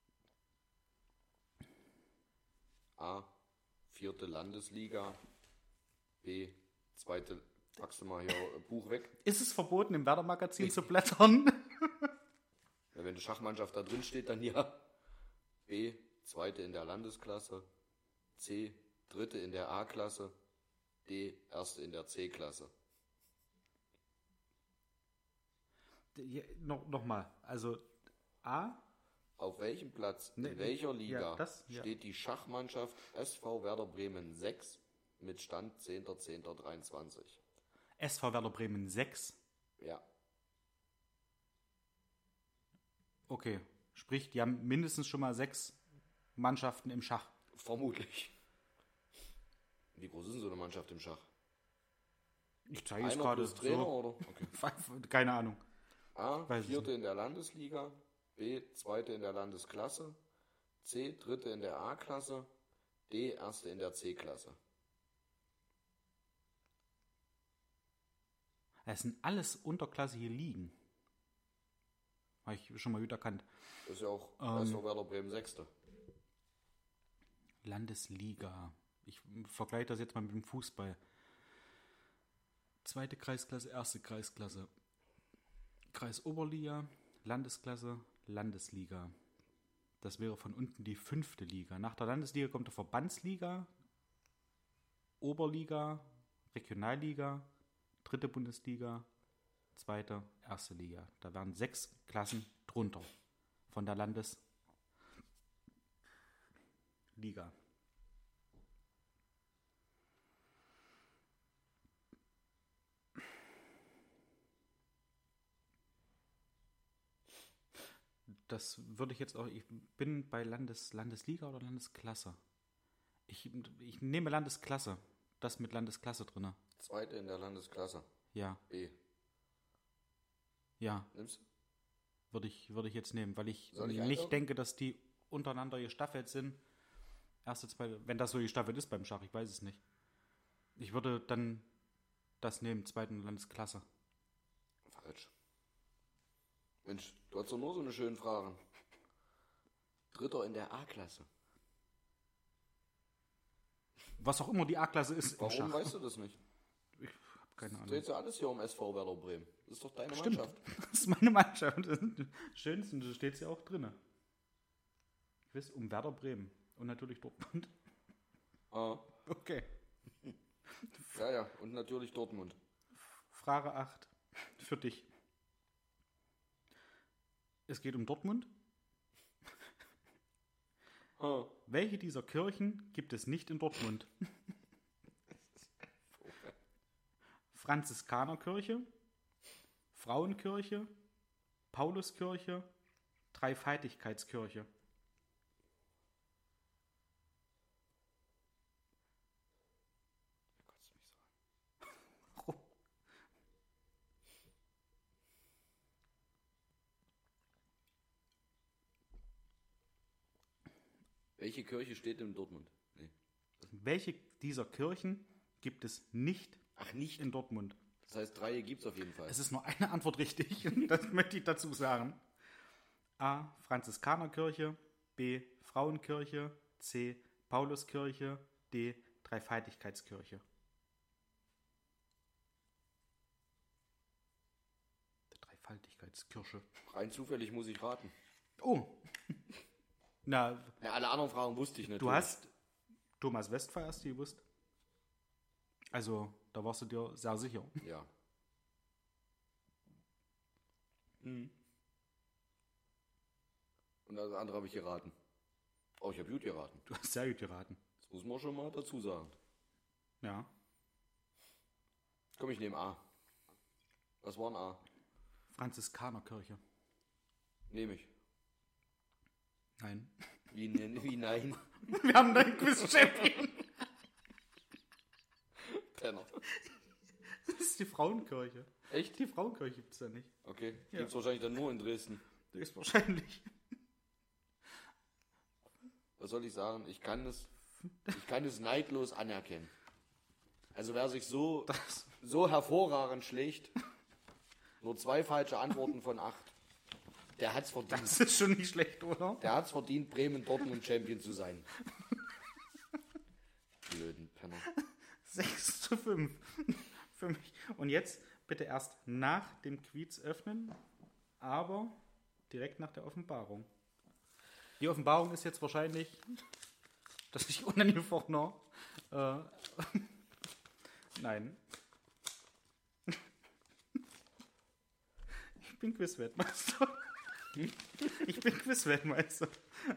A. 4. Landesliga. B. 2. Packst du mal hier Buch weg? Ist es verboten, im Werder-Magazin zu blättern? Ja, wenn die Schachmannschaft da drin steht, dann ja. B. 2. in der Landesklasse. C. 3. in der A-Klasse. D. 1. in der C-Klasse. Nochmal. Also A. Auf welchem Platz, in Nee, welcher Liga ja. steht die Schachmannschaft SV Werder Bremen 6 mit Stand 10.10.23? SV Werder Bremen 6. Ja, Okay. Sprich, die haben mindestens schon mal 6 Mannschaften im Schach. vermutlich. Wie groß ist denn so eine Mannschaft im Schach? Ich zeige es Einer gerade plus Trainer so. oder? Okay. Keine Ahnung. A. Weiß ich 4. nicht. in der Landesliga. B. 2. in der Landesklasse. C. 3. in der A-Klasse. D. 1. in der C-Klasse. Das sind alles unterklassige Ligen. Habe ich schon mal wieder erkannt. Das ist ja auch SV Werder Bremen 6. Landesliga. Ich vergleiche das jetzt mal mit dem Fußball. 2. Kreisklasse, 1. Kreisklasse. Kreisoberliga, Landesklasse, Landesliga. Das wäre von unten die 5. Liga. Nach der Landesliga kommt die Verbandsliga, Oberliga, Regionalliga, 3. Bundesliga, 2., 1. Liga. Da wären 6 Klassen drunter von der Landesliga. Das würde ich jetzt auch, ich bin bei Landesliga oder Landesklasse. Ich nehme Landesklasse. Das mit Landesklasse drin. 2. in der Landesklasse. Ja, B. ja, Nimmst du? würde ich jetzt nehmen, weil ich Soll ich nicht einloggen? denke, dass die untereinander gestaffelt sind. Erste, zweite, wenn das so gestaffelt ist beim Schach, ich weiß es nicht. Ich würde dann das nehmen, 2. Landesklasse. Falsch. Mensch, du hast doch nur so eine schöne Frage. 3. in der A-Klasse. Was auch immer die A-Klasse ist im Warum Schach. weißt du das nicht? Ich habe keine Das Ahnung. dreht ja alles hier um SV Werder Bremen. Das ist doch deine Stimmt, Mannschaft. das ist meine Mannschaft. Schönsten, da steht es ja auch drin. Quiz um Werder Bremen und natürlich Dortmund. Ah, Okay. natürlich Dortmund. Frage 8 für dich. Es geht um Dortmund. Oh. Welche dieser Kirchen gibt es nicht in Dortmund? Franziskanerkirche, Frauenkirche, Pauluskirche, Dreifaltigkeitskirche. Kannst du mich sagen? Welche Kirche steht in Dortmund? Nee. Welche dieser Kirchen gibt es nicht Ach, nicht. in Dortmund? Das heißt, 3 gibt es auf jeden Fall. Es ist nur eine Antwort richtig, das möchte ich dazu sagen. A. Franziskanerkirche, B. Frauenkirche, C. Pauluskirche, D. Dreifaltigkeitskirche. Dreifaltigkeitskirche. Rein zufällig muss ich raten. Oh. Na, Ja, alle anderen Fragen wusste ich natürlich. du hast Thomas Westphal erst gewusst. Also, da warst du dir sehr sicher. Ja. Und das andere habe ich geraten. Oh, ich habe gut geraten. Du hast sehr gut geraten. Das muss man schon mal dazu sagen. Ja. Komm, ich nehme A. Was war ein A? Franziskanerkirche. Nehme ich. Nein. Wie nein? Wir haben deinen Quiz-Champion. Penner. Das ist die Frauenkirche. Echt? Die Frauenkirche gibt es ja nicht. Okay. Ja. Gibt's wahrscheinlich dann nur in Dresden. Das ist wahrscheinlich. Was soll ich sagen? Ich kann es neidlos anerkennen. Also wer sich so hervorragend schlägt, nur 2 falsche Antworten von 8, der hat's verdient. Das ist schon nicht schlecht, oder? Der hat's verdient, Bremen-Dortmund Champion zu sein. Blöden Penner. 6:5 für mich. Und jetzt bitte erst nach dem Quiz öffnen, aber direkt nach der Offenbarung. Die Offenbarung ist jetzt wahrscheinlich, dass ich unangefochten nein. Ich bin Quiz-Weltmeister. Ich bin Quiz-Weltmeister.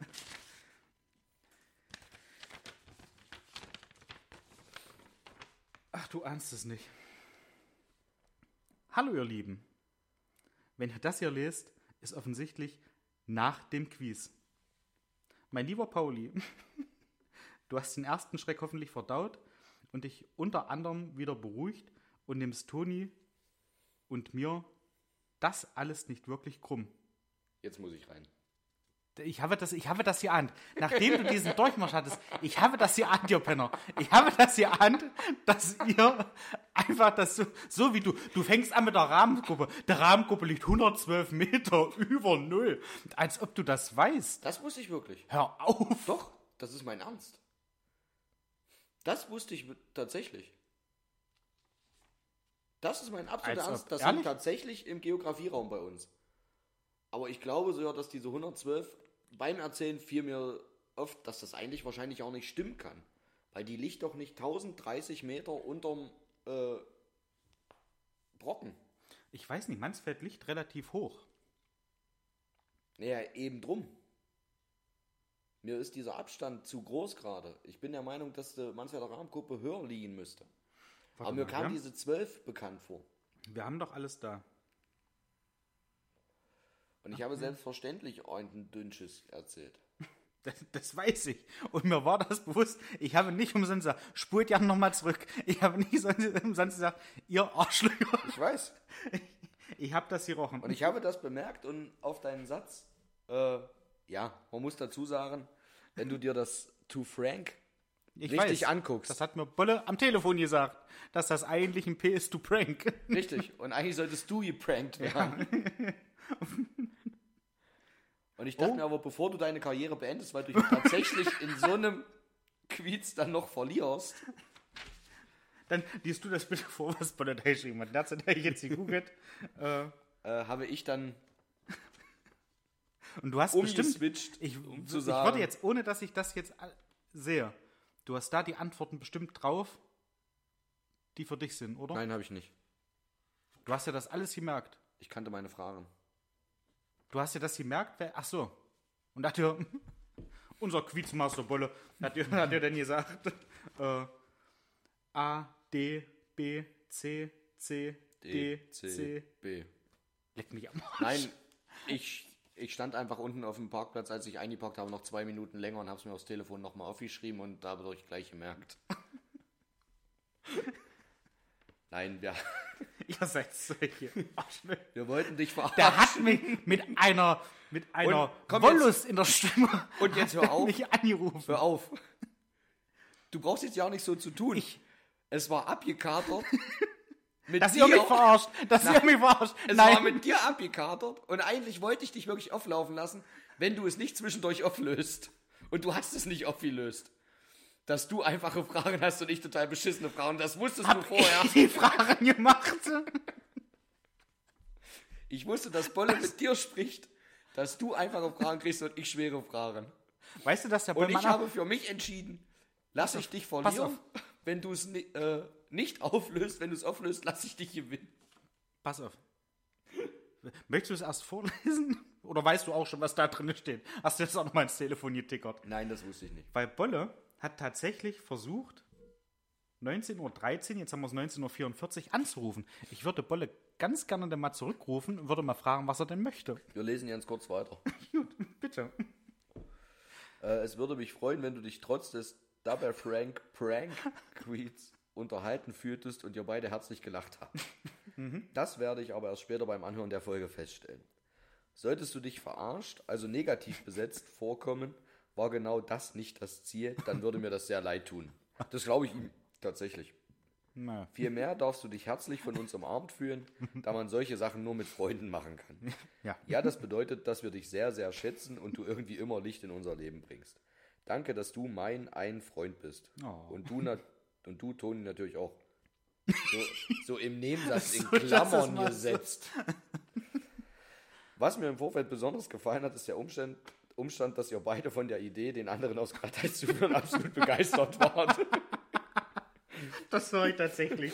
Ach, du ahnst es nicht. Hallo, ihr Lieben. Wenn ihr das hier lest, ist offensichtlich nach dem Quiz. Mein lieber Pauli, du hast den ersten Schreck hoffentlich verdaut und dich unter anderem wieder beruhigt und nimmst Toni und mir das alles nicht wirklich krumm. Jetzt muss ich rein. Ich habe das geahnt. Nachdem du diesen Durchmarsch hattest, ich habe das geahnt, ihr Penner. Ich habe das geahnt, dass ihr einfach das so wie du fängst an mit der Rahmengruppe. Der Rahmengruppe liegt 112 Meter über Null. Als ob du das weißt. Das wusste ich wirklich. Hör auf. Doch, das ist mein Ernst. Das wusste ich tatsächlich. Das ist mein absoluter Als ob, Ernst. Das ehrlich? sind tatsächlich im Geografieraum bei uns. Aber ich glaube sogar, dass diese 112 beim Erzählen fiel mir oft, dass das eigentlich wahrscheinlich auch nicht stimmen kann. Weil die liegt doch nicht 1030 Meter unterm Brocken. Ich weiß nicht, Mansfeld liegt relativ hoch. Naja, eben drum. Mir ist dieser Abstand zu groß gerade. Ich bin der Meinung, dass die Mansfelder Rahmengruppe höher liegen müsste. Aber mir kam diese 12 bekannt vor. Wir haben doch alles da. Und ich habe selbstverständlich ein Dünnsches erzählt. Das weiß ich. Und mir war das bewusst. Ich habe nicht umsonst gesagt, spult ja nochmal zurück. Ich habe nicht umsonst gesagt, ihr Arschlöcher. Ich weiß. Ich habe das gerochen. Und ich habe das bemerkt und auf deinen Satz, ja, man muss dazu sagen, wenn du dir das To Frank richtig anguckst. Das hat mir Bolle am Telefon gesagt, dass das eigentlich ein P ist to Prank. Richtig. Und eigentlich solltest du geprankt werden. Ja. Und ich dachte mir aber, bevor du deine Karriere beendest, weil du dich tatsächlich in so einem Quiz dann noch verlierst. Dann liest du das bitte vor, was Bolle da geschrieben hat. Dazu habe ich jetzt gegoogelt. Habe ich dann und du hast umgeswitcht, ich zu sagen. würde jetzt, ohne dass ich das jetzt sehe, du hast da die Antworten bestimmt drauf, die für dich sind, oder? Nein, habe ich nicht. Du hast ja das alles gemerkt. Ich kannte meine Fragen. Du hast ja das gemerkt, ach so. Und hat dir unser Quizmaster Bolle, hat dir denn gesagt, A, D, B, C, C, D, C, B. Leck mich am Arsch. Nein, ich stand einfach unten auf dem Parkplatz, als ich eingeparkt habe, noch 2 Minuten länger und habe es mir aufs Telefon nochmal aufgeschrieben und da habe ich gleich gemerkt. Nein, Ihr seid solche Arschlöcher. wir wollten dich verarschen. Der hat mich mit einer komm Wollust in der Stimme Und jetzt hör auf. mich angerufen. Hör auf. Du brauchst jetzt ja auch nicht so zu tun. Es war abgekatert. Dass ihr mich verarscht. Es war mit dir abgekatert und eigentlich wollte ich dich wirklich auflaufen lassen, wenn du es nicht zwischendurch auflöst. Und du hast es nicht aufgelöst. Dass du einfache Fragen hast und ich total beschissene Fragen. Das wusstest du vorher. Ich die Fragen gemacht. Ich wusste, dass Bolle mit dir spricht, dass du einfache Fragen kriegst und ich schwere Fragen. Weißt du, dass der Und ich habe für mich entschieden, lass ich dich verlieren. Wenn du es nicht auflöst, wenn du es auflöst, lass ich dich gewinnen. Pass auf. Möchtest du es erst vorlesen? Oder weißt du auch schon, was da drin steht? Hast du jetzt auch noch mal ins Telefon getickert? Nein, das wusste ich nicht. Weil Bolle hat tatsächlich versucht, 19.13 Uhr, jetzt haben wir es 19.44 Uhr, anzurufen. Ich würde Bolle ganz gerne dann mal zurückrufen und würde mal fragen, was er denn möchte. Wir lesen ganz kurz weiter. Gut, bitte. Es würde mich freuen, wenn du dich trotz des Double Frank Prank Tweets unterhalten fühltest und ihr beide herzlich gelacht habt. Das werde ich aber erst später beim Anhören der Folge feststellen. Solltest du dich verarscht, also negativ besetzt vorkommen, war genau das nicht das Ziel, dann würde mir das sehr leid tun. Das glaube ich ihm tatsächlich. Na. Vielmehr darfst du dich herzlich von uns umarmt fühlen, da man solche Sachen nur mit Freunden machen kann. Ja, das bedeutet, dass wir dich sehr, sehr schätzen und du irgendwie immer Licht in unser Leben bringst. Danke, dass du ein Freund bist. Oh. Und du, Toni, natürlich auch. So im Nebensatz in So, dass Klammern das gesetzt. Was mir im Vorfeld besonders gefallen hat, ist der Umstand, dass ihr beide von der Idee, den anderen aufs Glatteis zu führen, absolut begeistert wart. Das war ich tatsächlich.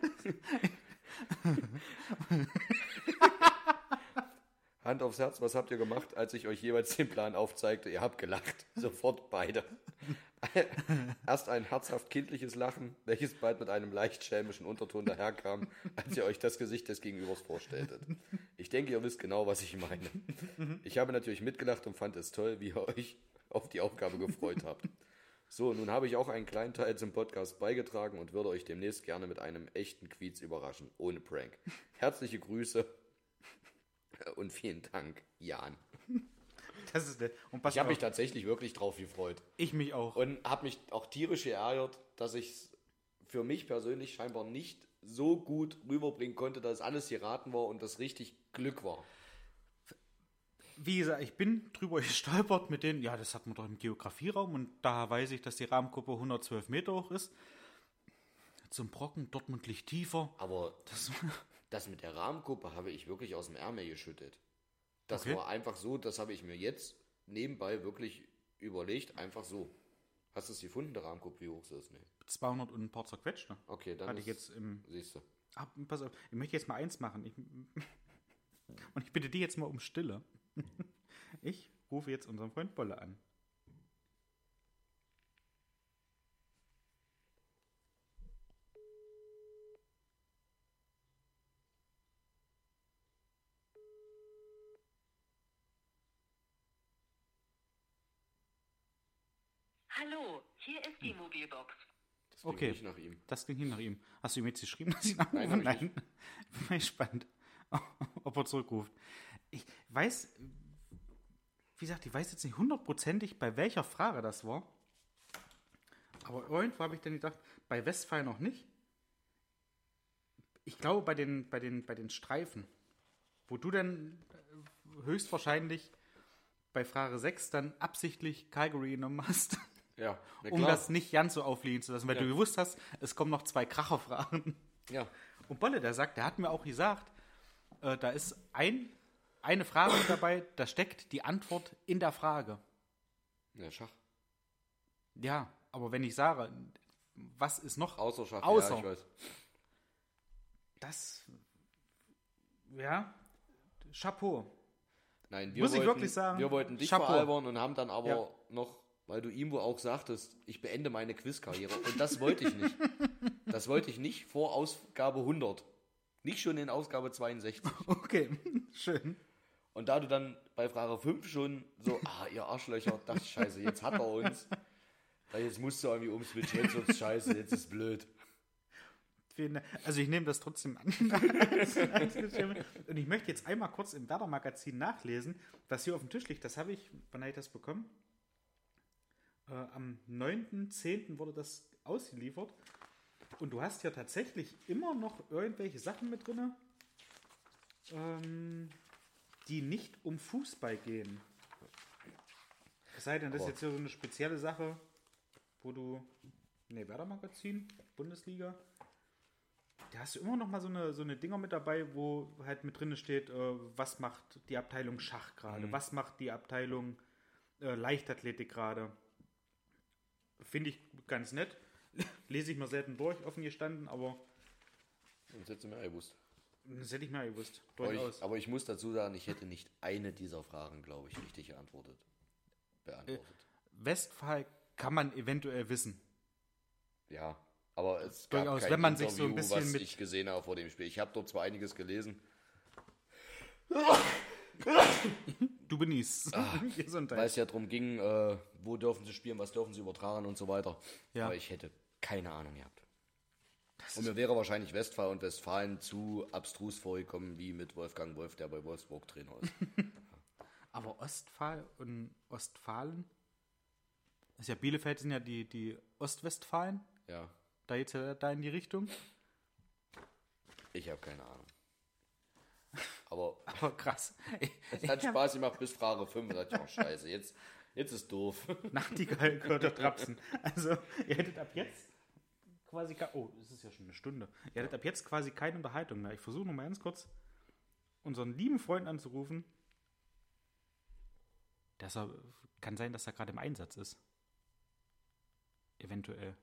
Hand aufs Herz, was habt ihr gemacht, als ich euch jeweils den Plan aufzeigte? Ihr habt gelacht. Sofort beide. Erst ein herzhaft kindliches Lachen, welches bald mit einem leicht schelmischen Unterton daherkam, als ihr euch das Gesicht des Gegenübers vorstelltet. Ich denke, ihr wisst genau, was ich meine. Ich habe natürlich mitgelacht und fand es toll, wie ihr euch auf die Aufgabe gefreut habt. So, nun habe ich auch einen kleinen Teil zum Podcast beigetragen und würde euch demnächst gerne mit einem echten Quiz überraschen, ohne Prank. Herzliche Grüße und vielen Dank, Jan. Das ist nett. Und Ich habe mich tatsächlich wirklich drauf gefreut. Ich mich auch. Und habe mich auch tierisch geärgert, dass ich es für mich persönlich scheinbar nicht so gut rüberbringen konnte, dass alles geraten war und das richtig Glück war. Wie gesagt, ich bin drüber gestolpert mit denen, ja, das hat man doch im Geografieraum und da weiß ich, dass die Rahmengruppe 112 Meter hoch ist. Zum Brocken, Dortmund liegt tiefer. Aber das mit der Rahmengruppe habe ich wirklich aus dem Ärmel geschüttet. Das Okay. war einfach so, das habe ich mir jetzt nebenbei wirklich überlegt, einfach so. Hast du es gefunden, der Rahmengruppe, wie hoch sie ist? Nee. 200 und ein paar zerquetscht. Ne? Okay, dann Hatte ich jetzt im... siehst du. Pass auf, ich möchte jetzt mal eins machen. Und ich bitte die jetzt mal um Stille. Ich rufe jetzt unseren Freund Bolle an. Hallo, hier ist die Mobilbox. Das klingt Okay. nicht nach ihm. Das ging hin nach ihm. Hast du ihm jetzt geschrieben, dass ich ihn anrufe? Nein, hab ich Nein. Bin gespannt, ob er zurückruft. Ich weiß, wie gesagt, ich weiß jetzt nicht hundertprozentig, bei welcher Frage das war. Aber irgendwo habe ich dann gedacht, bei Westphal noch nicht. Ich glaube, bei den Streifen, wo du dann höchstwahrscheinlich bei Frage 6 dann absichtlich Calgary genommen hast. Ja, na Um klar. das nicht ganz so aufliegen zu lassen, weil Ja. du gewusst hast, es kommen noch 2 Kracherfragen. Ja, Und Bolle, der hat mir auch gesagt, da ist eine Frage mit dabei, da steckt die Antwort in der Frage. ja, Schach. Ja, aber wenn ich sage, was ist noch Außer Schach, Außer. ja, ich weiß. das, ja, Chapeau. Nein, Muss ich wirklich sagen, wir wollten dich Chapeau. veralbern und haben dann aber Ja. noch, weil du ihm wohl auch sagtest, ich beende meine Quizkarriere. Und das wollte ich nicht. Das wollte ich nicht vor Ausgabe 100. Nicht schon in Ausgabe 62. Okay, schön. Und da du dann bei Frage 5 schon so, ihr Arschlöcher, das ist scheiße, jetzt hat er uns. Jetzt musst du irgendwie umswitchen, jetzt wird's scheiße, jetzt ist blöd. Also ich nehme das trotzdem an. Und ich möchte jetzt einmal kurz im Werder-Magazin nachlesen, was hier auf dem Tisch liegt. Das habe ich, wann habe ich das bekommen? Am 9.10. wurde das ausgeliefert. Und du hast hier tatsächlich immer noch irgendwelche Sachen mit drin, die nicht um Fußball gehen. Es sei denn, das ist jetzt hier so eine spezielle Sache, wo du... Ne, Werder-Magazin, Bundesliga. Da hast du immer noch mal so eine Dinger mit dabei, wo halt mit drin steht, was macht die Abteilung Schach gerade, was macht die Abteilung Leichtathletik gerade. Finde ich ganz nett. Lese ich mir selten durch, offen gestanden, aber Das hättest du mir gewusst. das hätte ich mir gewusst. Aber Durchaus. aber ich muss dazu sagen, ich hätte nicht eine dieser Fragen, glaube ich, richtig beantwortet. Westphal kann man eventuell wissen. Ja, aber es gab Durchaus, kein wenn man sich so ein Interview, bisschen was mit- ich gesehen habe vor dem Spiel. Ich habe dort zwar einiges gelesen, Du genießt. Gesundheit. weil es ja darum ging, wo dürfen sie spielen, was dürfen sie übertragen und so weiter. Ja. Aber ich hätte keine Ahnung gehabt. Und mir wäre wahrscheinlich Westphal und Westfalen zu abstrus vorgekommen, wie mit Wolfgang Wolf, der bei Wolfsburg Trainer ist. Aber Ostphal und Ostfalen? Das ist ja Bielefeld sind ja die Ostwestfalen. Ja, Da geht's ja da in die Richtung. ich habe keine Ahnung. Aber Aber krass. es hat Spaß gemacht bis Frage 5. Da dachte ich, oh scheiße, jetzt ist doof. Nachtigall gehört der Trapsen. Also, ihr hättet ab jetzt quasi... Oh, es ist ja schon eine Stunde. Ihr hättet ab jetzt quasi keine Unterhaltung mehr. Ich versuche noch mal ganz kurz unseren lieben Freund anzurufen. Kann sein, dass er gerade im Einsatz ist. Eventuell.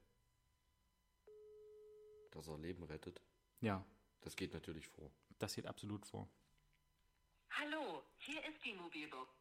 Dass er Leben rettet, Ja, das geht natürlich vor. das geht absolut vor. Hallo, hier ist die Mobilbox.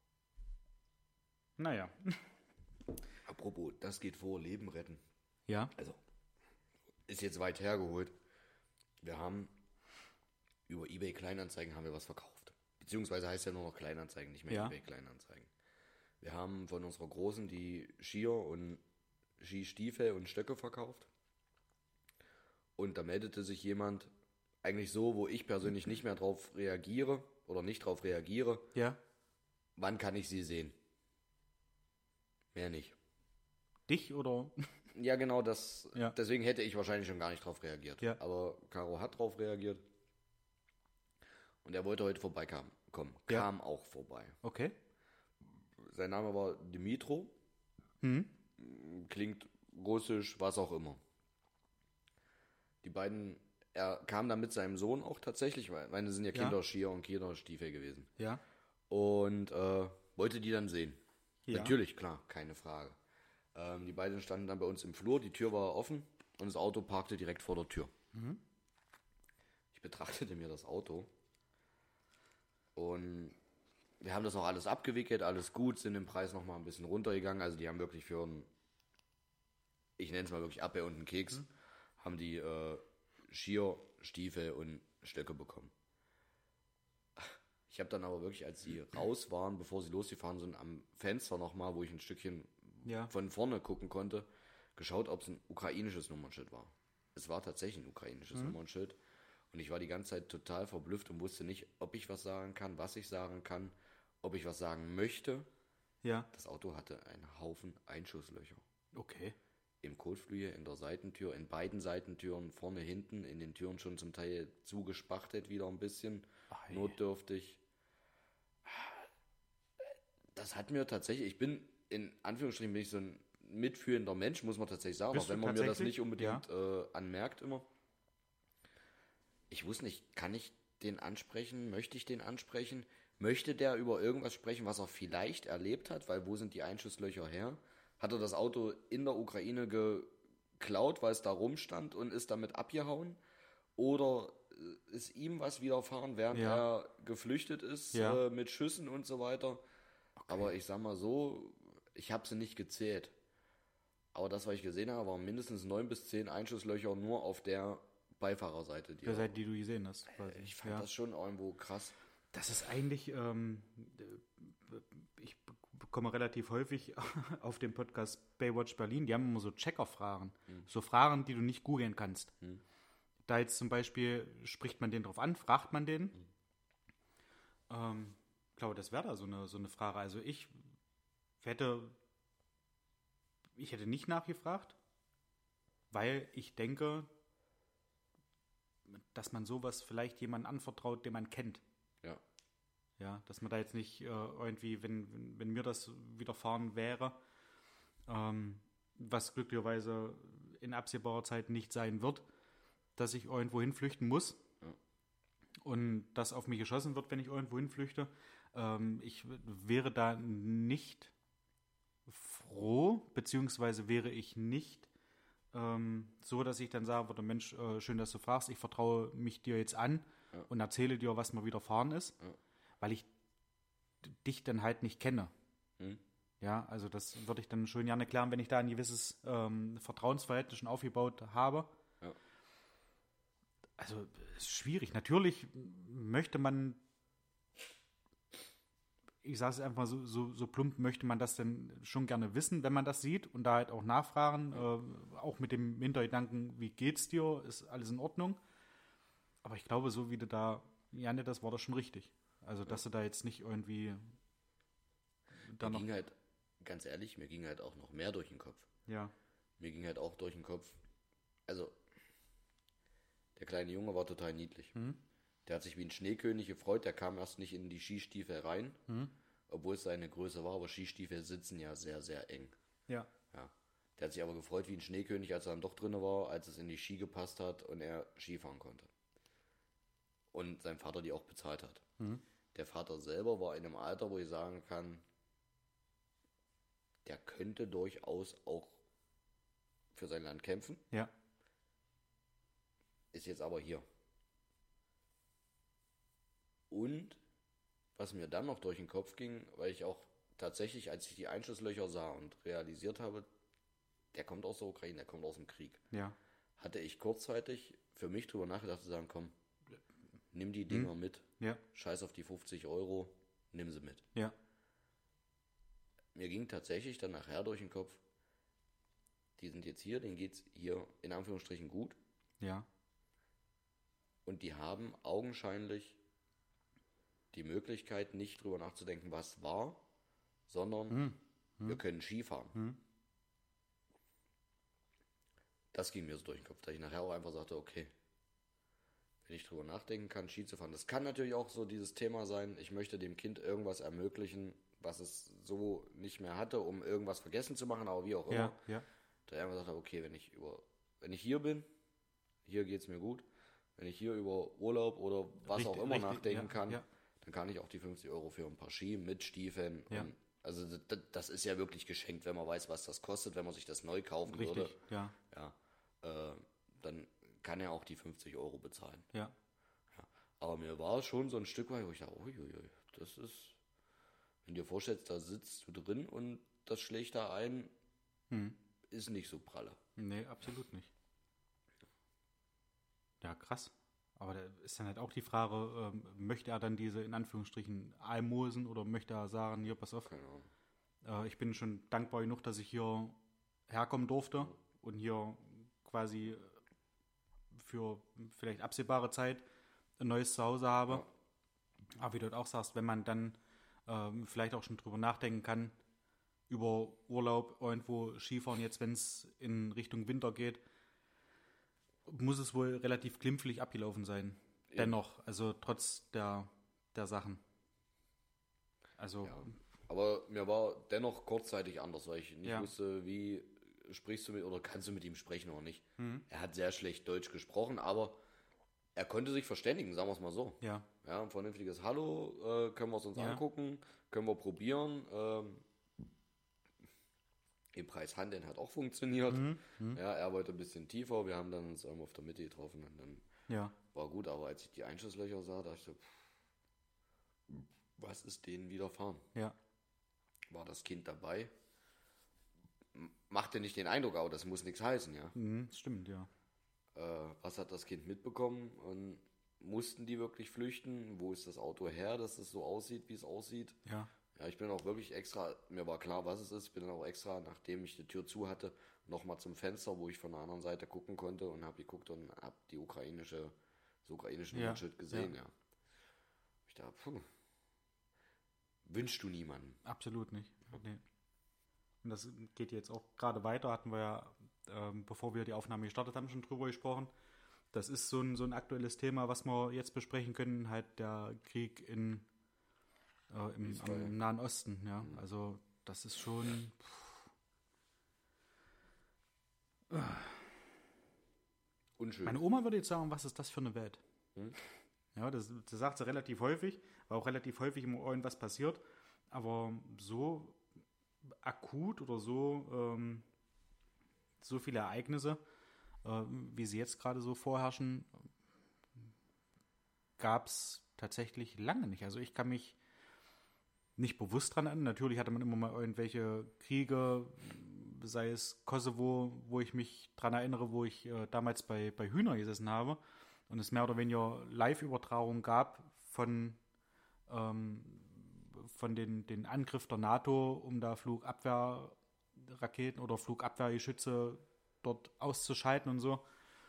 Naja. Apropos, das geht vor, Leben retten. Ja. Also, ist jetzt weit hergeholt. Wir haben über eBay Kleinanzeigen haben wir was verkauft. Beziehungsweise heißt ja nur noch Kleinanzeigen, nicht mehr Ja. eBay Kleinanzeigen. Wir haben von unserer Großen die Skier und Skistiefel und Stöcke verkauft. Und da meldete sich jemand, eigentlich so, wo ich persönlich nicht mehr drauf reagiere oder nicht drauf reagiere, Ja. wann kann ich sie sehen? Mehr nicht. Dich oder? Ja, genau, das. Ja. Deswegen hätte ich wahrscheinlich schon gar nicht drauf reagiert. Ja. Aber Caro hat drauf reagiert. Und er wollte heute vorbeikommen. Ja. Kam auch vorbei. Okay. Sein Name war Dimitro. Mhm. Klingt russisch, was auch immer. Die beiden, er kam dann mit seinem Sohn auch tatsächlich, weil meine sind ja Ja. Kinderskier und Kinderstiefel gewesen. Ja. Und wollte die dann sehen. Ja. Natürlich, klar, keine Frage. Die beiden standen dann bei uns im Flur, die Tür war offen und das Auto parkte direkt vor der Tür. Ich betrachtete mir das Auto und wir haben das noch alles abgewickelt, alles gut, sind im Preis noch mal ein bisschen runtergegangen. Also die haben wirklich für einen, ich nenne es mal wirklich Appe und einen Keks, haben die Skier, Stiefel und Stöcke bekommen. Ich habe dann aber wirklich, als sie raus waren, bevor sie losgefahren sind, am Fenster nochmal, wo ich ein Stückchen Ja. von vorne gucken konnte, geschaut, ob es ein ukrainisches Nummernschild war. Es war tatsächlich ein ukrainisches Nummernschild. Und ich war die ganze Zeit total verblüfft und wusste nicht, ob ich was sagen kann, was ich sagen kann, ob ich was sagen möchte. Ja. Das Auto hatte einen Haufen Einschusslöcher. Okay. Im Kotflügel, in der Seitentür, in beiden Seitentüren, vorne, hinten, in den Türen schon zum Teil zugespachtelt wieder ein bisschen, Ei. notdürftig. Das hat mir tatsächlich, ich bin in Anführungsstrichen bin ich so ein mitfühlender Mensch, muss man tatsächlich sagen, Bist auch wenn du man mir das tatsächlich? nicht unbedingt anmerkt immer. Ich wusste nicht, kann ich den ansprechen? Möchte ich den ansprechen? Möchte der über irgendwas sprechen, was er vielleicht erlebt hat? Weil wo sind die Einschusslöcher her? Hat er das Auto in der Ukraine geklaut, weil es da rumstand und ist damit abgehauen? Oder ist ihm was widerfahren, während Ja. er geflüchtet ist, Ja. mit Schüssen und so weiter. Aber ich sag mal so, ich habe sie nicht gezählt. Aber das, was ich gesehen habe, waren mindestens 9 bis 10 Einschusslöcher nur auf der Beifahrerseite. Der Seite, die du gesehen hast. Quasi. Ich fand Ja. das schon irgendwo krass. Das ist eigentlich, ich bekomme relativ häufig auf dem Podcast Baywatch Berlin, die haben immer so Checker-Fragen. So Fragen, die du nicht googeln kannst. Da jetzt zum Beispiel, spricht man den drauf an, fragt man den. Ich glaube, das wäre da so eine Frage. Also ich hätte nicht nachgefragt, weil ich denke, dass man sowas vielleicht jemandem anvertraut, den man kennt. Ja. Ja, dass man da jetzt nicht irgendwie, wenn mir das widerfahren wäre, was glücklicherweise in absehbarer Zeit nicht sein wird, dass ich irgendwo hinflüchten muss und das auf mich geschossen wird, wenn ich irgendwo hinflüchte. Ich wäre da nicht froh, beziehungsweise wäre ich nicht so, dass ich dann sagen würde, Mensch, schön, dass du fragst, ich vertraue mich dir jetzt an und erzähle dir, was mir widerfahren ist, weil ich dich dann halt nicht kenne. Ja, also das würde ich dann schon gerne klären, wenn ich da ein gewisses Vertrauensverhältnis schon aufgebaut habe. Ja. Also es ist schwierig. Natürlich möchte man, ich sage es einfach mal so plump, möchte man das dann schon gerne wissen, wenn man das sieht und da halt auch nachfragen, auch mit dem Hintergedanken, wie geht's dir, ist alles in Ordnung. Aber ich glaube, so wie du da, Janne, das war das schon richtig. Also, dass du da jetzt nicht irgendwie dann Mir noch, ging halt, ganz ehrlich, mir ging halt auch noch mehr durch den Kopf. ja, Mir ging halt auch durch den Kopf, also, der kleine Junge war total niedlich. Der hat sich wie ein Schneekönig gefreut, der kam erst nicht in die Skistiefel rein, obwohl es seine Größe war, aber Skistiefel sitzen ja sehr, sehr eng. ja, Ja. Der hat sich aber gefreut wie ein Schneekönig, als er dann doch drin war, als es in die Ski gepasst hat und er Skifahren konnte. Und sein Vater die auch bezahlt hat. Der Vater selber war in einem Alter, wo ich sagen kann, der könnte durchaus auch für sein Land kämpfen, ja, ist jetzt aber hier. Und was mir dann noch durch den Kopf ging, weil ich auch tatsächlich, als ich die Einschusslöcher sah und realisiert habe, der kommt aus der Ukraine, der kommt aus dem Krieg, ja, hatte ich kurzzeitig für mich drüber nachgedacht zu sagen, komm, nimm die Dinger mit, ja, scheiß auf die 50 Euro, nimm sie mit. ja, Mir ging tatsächlich dann nachher durch den Kopf, die sind jetzt hier, denen geht's hier in Anführungsstrichen gut ja, und die haben augenscheinlich die Möglichkeit, nicht drüber nachzudenken, was war, sondern wir können Skifahren. Das ging mir so durch den Kopf, dass ich nachher auch einfach sagte, okay, wenn ich drüber nachdenken kann, Ski zu fahren. Das kann natürlich auch so dieses Thema sein, ich möchte dem Kind irgendwas ermöglichen, was es so nicht mehr hatte, um irgendwas vergessen zu machen, aber wie auch immer. ja, ja, Da ich einfach gesagt habe, okay, wenn ich hier bin, hier geht es mir gut. Wenn ich hier über Urlaub oder was Richtig, auch immer richtig, nachdenken ja, kann, ja. dann kann ich auch die 50 Euro für ein paar Ski mit Stiefeln. Ja. Und, also das ist ja wirklich geschenkt, wenn man weiß, was das kostet, wenn man sich das neu kaufen richtig, würde. ja, Ja, dann kann er auch die 50 Euro bezahlen. ja, Aber mir war es schon so ein Stück weit, wo ich dachte, uiuiui, das ist, wenn du dir vorstellst, da sitzt du drin und das schlägt da ein, ist nicht so pralle. nee, absolut nicht. Ja, krass. Aber da ist dann halt auch die Frage, möchte er dann diese, in Anführungsstrichen, Almosen oder möchte er sagen, hier, pass auf, Keine Ahnung. ich bin schon dankbar genug, dass ich hier herkommen durfte und hier quasi für vielleicht absehbare Zeit ein neues Zuhause habe. Aber wie du dort auch sagst, wenn man dann vielleicht auch schon drüber nachdenken kann, über Urlaub irgendwo Skifahren, jetzt wenn es in Richtung Winter geht, muss es wohl relativ glimpflich abgelaufen sein. Ja. Dennoch, also trotz der Sachen. Also, Ja. Aber mir war dennoch kurzzeitig anders, weil ich nicht Ja. wusste, wie sprichst du mit oder kannst du mit ihm sprechen oder nicht. Er hat sehr schlecht Deutsch gesprochen, aber er konnte sich verständigen, sagen wir es mal so. ja, Ja, ein vernünftiges Hallo, können wir es uns Ja. angucken, können wir probieren. Im Preis Handeln hat auch funktioniert. Ja, er wollte ein bisschen tiefer, wir haben dann uns auf der Mitte getroffen und dann Ja. War gut, aber als ich die Einschusslöcher sah, dachte ich so, was ist denen widerfahren? Ja. War das Kind dabei? Machte nicht den Eindruck, aber das muss nichts heißen, ja. Mhm, stimmt, ja. Was hat das Kind mitbekommen? Und mussten die wirklich flüchten? Wo ist das Auto her, dass es so aussieht, wie es aussieht? Ja. Ja, ich bin auch wirklich extra, mir war klar, was es ist, bin dann auch extra, nachdem ich die Tür zu hatte, nochmal zum Fenster, wo ich von der anderen Seite gucken konnte und habe geguckt und habe das ukrainische Nummernschild gesehen, ja. Ich dachte, wünschst du niemanden. Absolut nicht. Nee. Und das geht jetzt auch gerade weiter, hatten wir ja, bevor wir die Aufnahme gestartet haben, schon drüber gesprochen. Das ist so ein aktuelles Thema, was wir jetzt besprechen können, halt der Krieg im Nahen Osten, ja. Also das ist schon Unschön. Meine Oma würde jetzt sagen, was ist das für eine Welt? Ja, das sagt sie relativ häufig, weil auch relativ häufig immer irgendwas passiert. Aber so akut oder so viele Ereignisse, wie sie jetzt gerade so vorherrschen, gab es tatsächlich lange nicht. Also ich kann mich nicht bewusst dran erinnern. Natürlich hatte man immer mal irgendwelche Kriege, sei es Kosovo, wo ich mich dran erinnere, wo ich damals bei Hühner gesessen habe und es mehr oder weniger Live-Übertragung gab von den Angriff der NATO, um da Flugabwehrraketen oder Flugabwehrgeschütze dort auszuschalten und so.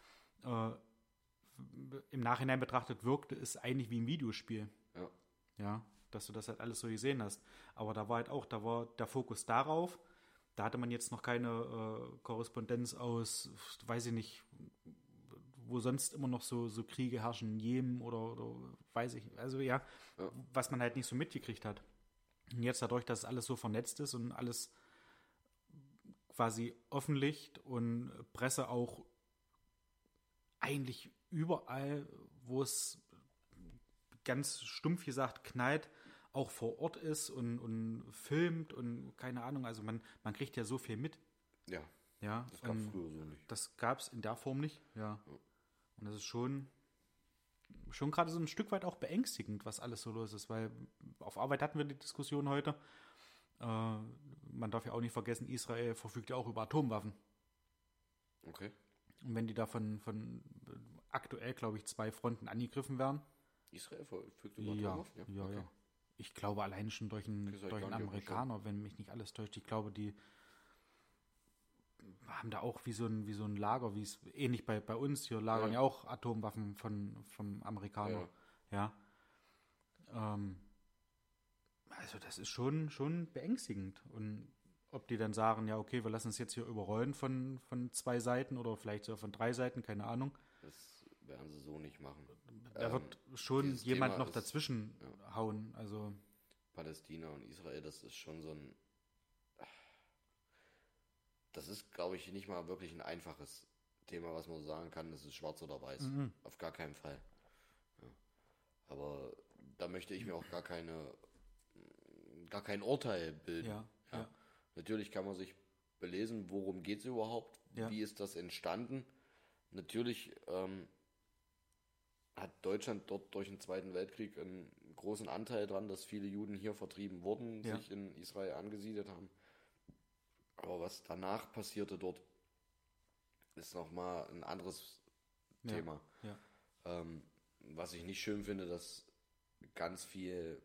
Im Nachhinein betrachtet wirkte es eigentlich wie ein Videospiel. Ja. Ja, dass du das halt alles so gesehen hast. Aber da war der Fokus darauf. Da hatte man jetzt noch keine Korrespondenz aus, weiß ich nicht, wo sonst immer noch so Kriege herrschen, in Jemen oder weiß ich, also ja, was man halt nicht so mitgekriegt hat. Und jetzt dadurch, dass alles so vernetzt ist und alles quasi offenlicht und Presse auch eigentlich überall, wo es ganz stumpf gesagt knallt, auch vor Ort ist und filmt und keine Ahnung, also man kriegt ja so viel mit. Ja. Ja, Das gab es früher so nicht. Das gab es in der Form nicht, ja. Und das ist schon gerade so ein Stück weit auch beängstigend, was alles so los ist, weil auf Arbeit hatten wir die Diskussion heute. Man darf ja auch nicht vergessen, Israel verfügt ja auch über Atomwaffen. Okay. Und wenn die da von aktuell, glaube ich, 2 Fronten angegriffen werden. Israel verfügt über Ja, Atomwaffen? ja, ja. Ich glaube allein schon durch einen Amerikaner, wenn mich nicht alles täuscht. Ich glaube, die haben da auch wie so ein Lager, wie es ähnlich bei uns hier lagern ja auch Atomwaffen vom Amerikaner. Ja. Also das ist schon beängstigend. Und ob die dann sagen, ja okay, wir lassen es jetzt hier überrollen von 2 Seiten oder vielleicht sogar von 3 Seiten, keine Ahnung. Das werden sie so nicht machen. Da wird schon jemand Thema noch dazwischen hauen. Also Palästina und Israel, das ist schon so ein... Das ist, glaube ich, nicht mal wirklich ein einfaches Thema, was man so sagen kann, das ist schwarz oder weiß. Auf gar keinen Fall. Ja. Aber da möchte ich mir auch gar kein Urteil bilden. Ja. Natürlich kann man sich belesen, worum geht es überhaupt, wie ist das entstanden. Natürlich hat Deutschland dort durch den Zweiten Weltkrieg einen großen Anteil dran, dass viele Juden hier vertrieben wurden, sich in Israel angesiedelt haben. Aber was danach passierte dort, ist nochmal ein anderes Thema. Ja. Was ich nicht schön finde, dass ganz viel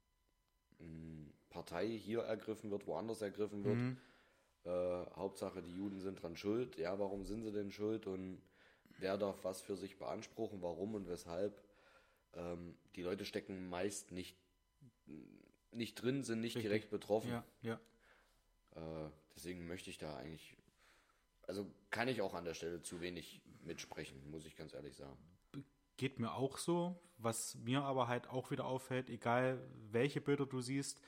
Partei hier ergriffen wird, woanders ergriffen wird. Hauptsache, die Juden sind dran schuld. Ja, warum sind sie denn schuld? Und wer darf was für sich beanspruchen? Warum und weshalb? Die Leute stecken meist nicht drin, sind nicht direkt betroffen. Ja. Deswegen möchte ich da eigentlich, also kann ich auch an der Stelle zu wenig mitsprechen, muss ich ganz ehrlich sagen. Geht mir auch so, was mir aber halt auch wieder auffällt, egal welche Bilder du siehst,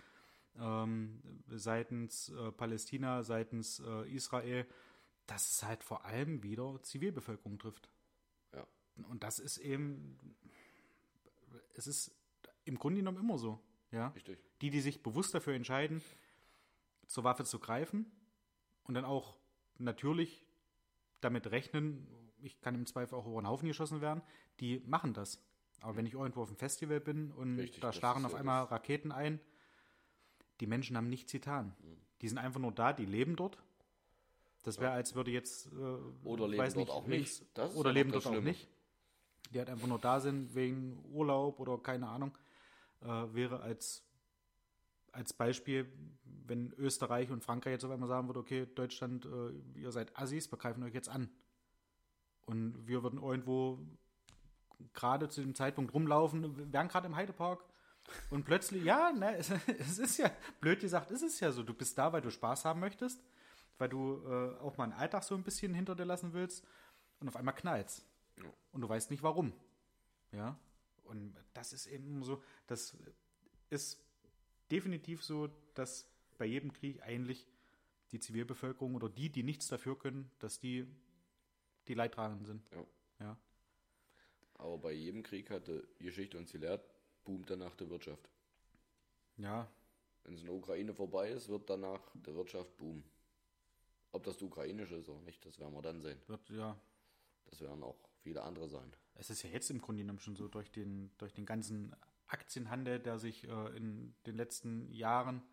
seitens Palästina, seitens Israel, dass es halt vor allem wieder Zivilbevölkerung trifft. Ja. Und das ist eben, es ist im Grunde genommen immer so. Ja? Richtig. Die sich bewusst dafür entscheiden, zur Waffe zu greifen und dann auch natürlich damit rechnen, ich kann im Zweifel auch über den Haufen geschossen werden, die machen das. Aber wenn ich irgendwo auf dem Festival bin und Richtig, da das starren ist auf ja einmal das. Raketen ein, die Menschen haben nichts getan. Die sind einfach nur da, die leben dort. Das wäre, als würde jetzt, Oder leben weiß dort nicht, auch links, nicht. Das ist oder ja noch leben das dort auch Schlimme. nicht. Die halt einfach nur da sind wegen Urlaub oder keine Ahnung. Wäre als Beispiel, wenn Österreich und Frankreich jetzt auf einmal sagen würde, okay, Deutschland, ihr seid Assis, wir greifen euch jetzt an. Und wir würden irgendwo gerade zu dem Zeitpunkt rumlaufen, wir wären gerade im Heidepark und plötzlich, ja, ne, es ist ja, blöd gesagt, es ist ja so, du bist da, weil du Spaß haben möchtest, weil du auch mal einen Alltag so ein bisschen hinter dir lassen willst und auf einmal knallt's. Ja. Und du weißt nicht warum. Ja, und das ist eben so, das ist definitiv so, dass bei jedem Krieg eigentlich die Zivilbevölkerung oder die nichts dafür können, dass die Leidtragenden sind. Ja. Ja. Aber bei jedem Krieg hat die Geschichte uns gelehrt, boomt danach die Wirtschaft. Ja, Wenn es in der Ukraine vorbei ist, wird danach die Wirtschaft boomen. Ob das die ukrainische ist oder nicht, das werden wir dann sehen. ja. Das werden auch viele andere sein. Es ist ja jetzt im Grunde genommen schon so durch den ganzen Aktienhandel, der sich in den letzten Jahren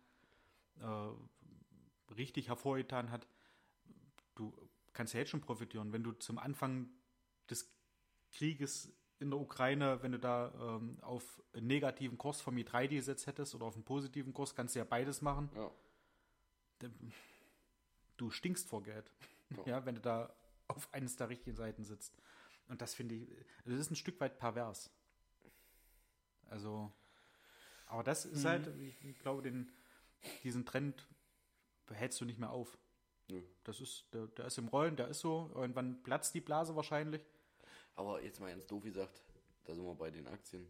richtig hervorgetan hat. Du kannst ja jetzt schon profitieren, wenn du zum Anfang des Krieges in der Ukraine, wenn du da auf einen negativen Kurs vom i3 gesetzt hättest oder auf einen positiven Kurs, kannst du ja beides machen. Ja. Du stinkst vor Geld, ja, wenn du da auf eines der richtigen Seiten sitzt. Und das finde ich, das ist ein Stück weit pervers. Also, aber das ist halt, ich glaube, diesen Trend behältst du nicht mehr auf. Nö. Das ist, der ist im Rollen, der ist so, irgendwann platzt die Blase wahrscheinlich. Aber jetzt mal ganz doof gesagt, da sind wir bei den Aktien.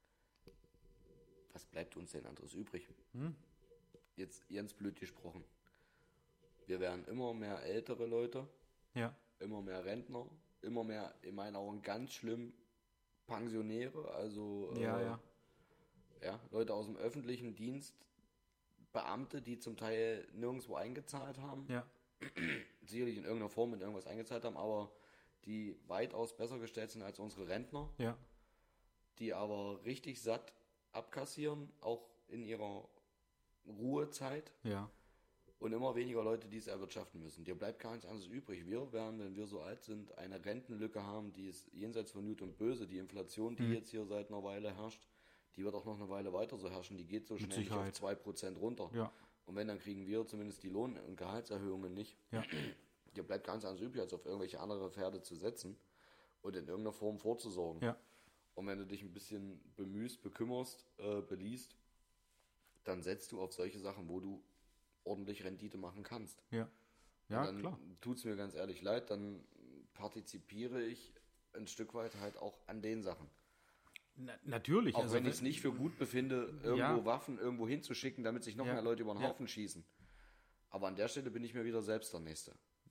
Was bleibt uns denn anderes übrig? Jetzt ganz blöd gesprochen. Wir werden immer mehr ältere Leute, Ja, immer mehr Rentner, immer mehr, in meinen Augen ganz schlimm, Pensionäre, also ja. ja, Leute aus dem öffentlichen Dienst, Beamte, die zum Teil nirgendwo eingezahlt haben, Ja, sicherlich in irgendeiner Form in irgendwas eingezahlt haben, aber die weitaus besser gestellt sind als unsere Rentner, ja, die aber richtig satt abkassieren, auch in ihrer Ruhezeit. ja, Und immer weniger Leute, die es erwirtschaften müssen. Dir bleibt gar nichts anderes übrig. Wir werden, wenn wir so alt sind, eine Rentenlücke haben, die ist jenseits von Gut und Böse. Die Inflation, die jetzt hier seit einer Weile herrscht, die wird auch noch eine Weile weiter so herrschen. Die geht so schnell nicht auf Sicherheit. 2% runter. ja, Und wenn, dann kriegen wir zumindest die Lohn- und Gehaltserhöhungen nicht. ja, Dir bleibt gar nichts anderes übrig, als auf irgendwelche andere Pferde zu setzen und in irgendeiner Form vorzusorgen. ja, Und wenn du dich ein bisschen bemühst, bekümmerst, beliest, dann setzt du auf solche Sachen, wo du ordentlich Rendite machen kannst. ja. Und Ja, dann klar. tut es mir ganz ehrlich leid, dann partizipiere ich ein Stück weit halt auch an den Sachen. Natürlich. Auch also, wenn ich es nicht für gut befinde, irgendwo Ja. Waffen irgendwo hinzuschicken, damit sich noch Ja. mehr Leute über den Ja. Haufen schießen. Aber an der Stelle bin ich mir wieder selbst der Nächste.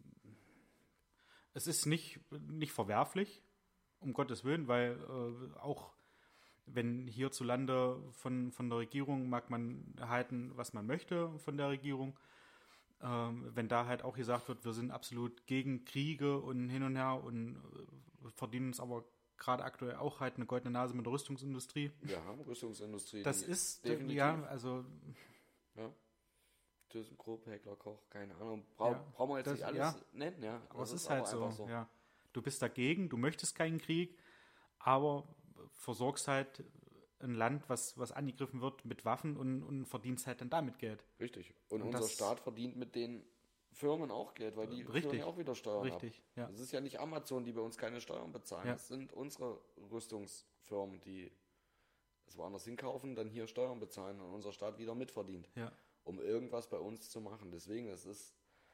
Es ist nicht verwerflich, um Gottes Willen, weil auch wenn hierzulande von der Regierung mag man halten, was man möchte von der Regierung, wenn da halt auch gesagt wird, wir sind absolut gegen Kriege und hin und her und verdienen uns aber gerade aktuell auch halt eine goldene Nase mit der Rüstungsindustrie. Wir haben Rüstungsindustrie. Das die ist, definitiv. ja, also, Ja. ThyssenKrupp, Heckler Koch, keine Ahnung. Ja, Brauchen wir jetzt das- nicht alles ja. nennen, ja. aber Das es ist halt einfach so, ja. Du bist dagegen, du möchtest keinen Krieg, aber versorgst halt ein Land, was angegriffen wird mit Waffen und verdienst halt dann damit Geld. Richtig. Und Und unser das- Staat verdient mit den Firmen auch Geld, weil die Richtig. führen ja auch wieder Steuern Richtig, ab. ja. Es ist ja nicht Amazon, die bei uns keine Steuern bezahlen. Ja. Das sind unsere Rüstungsfirmen, die das woanders hinkaufen, dann hier Steuern bezahlen und unser Staat wieder mitverdient, Ja, um irgendwas bei uns zu machen. Deswegen, es ist,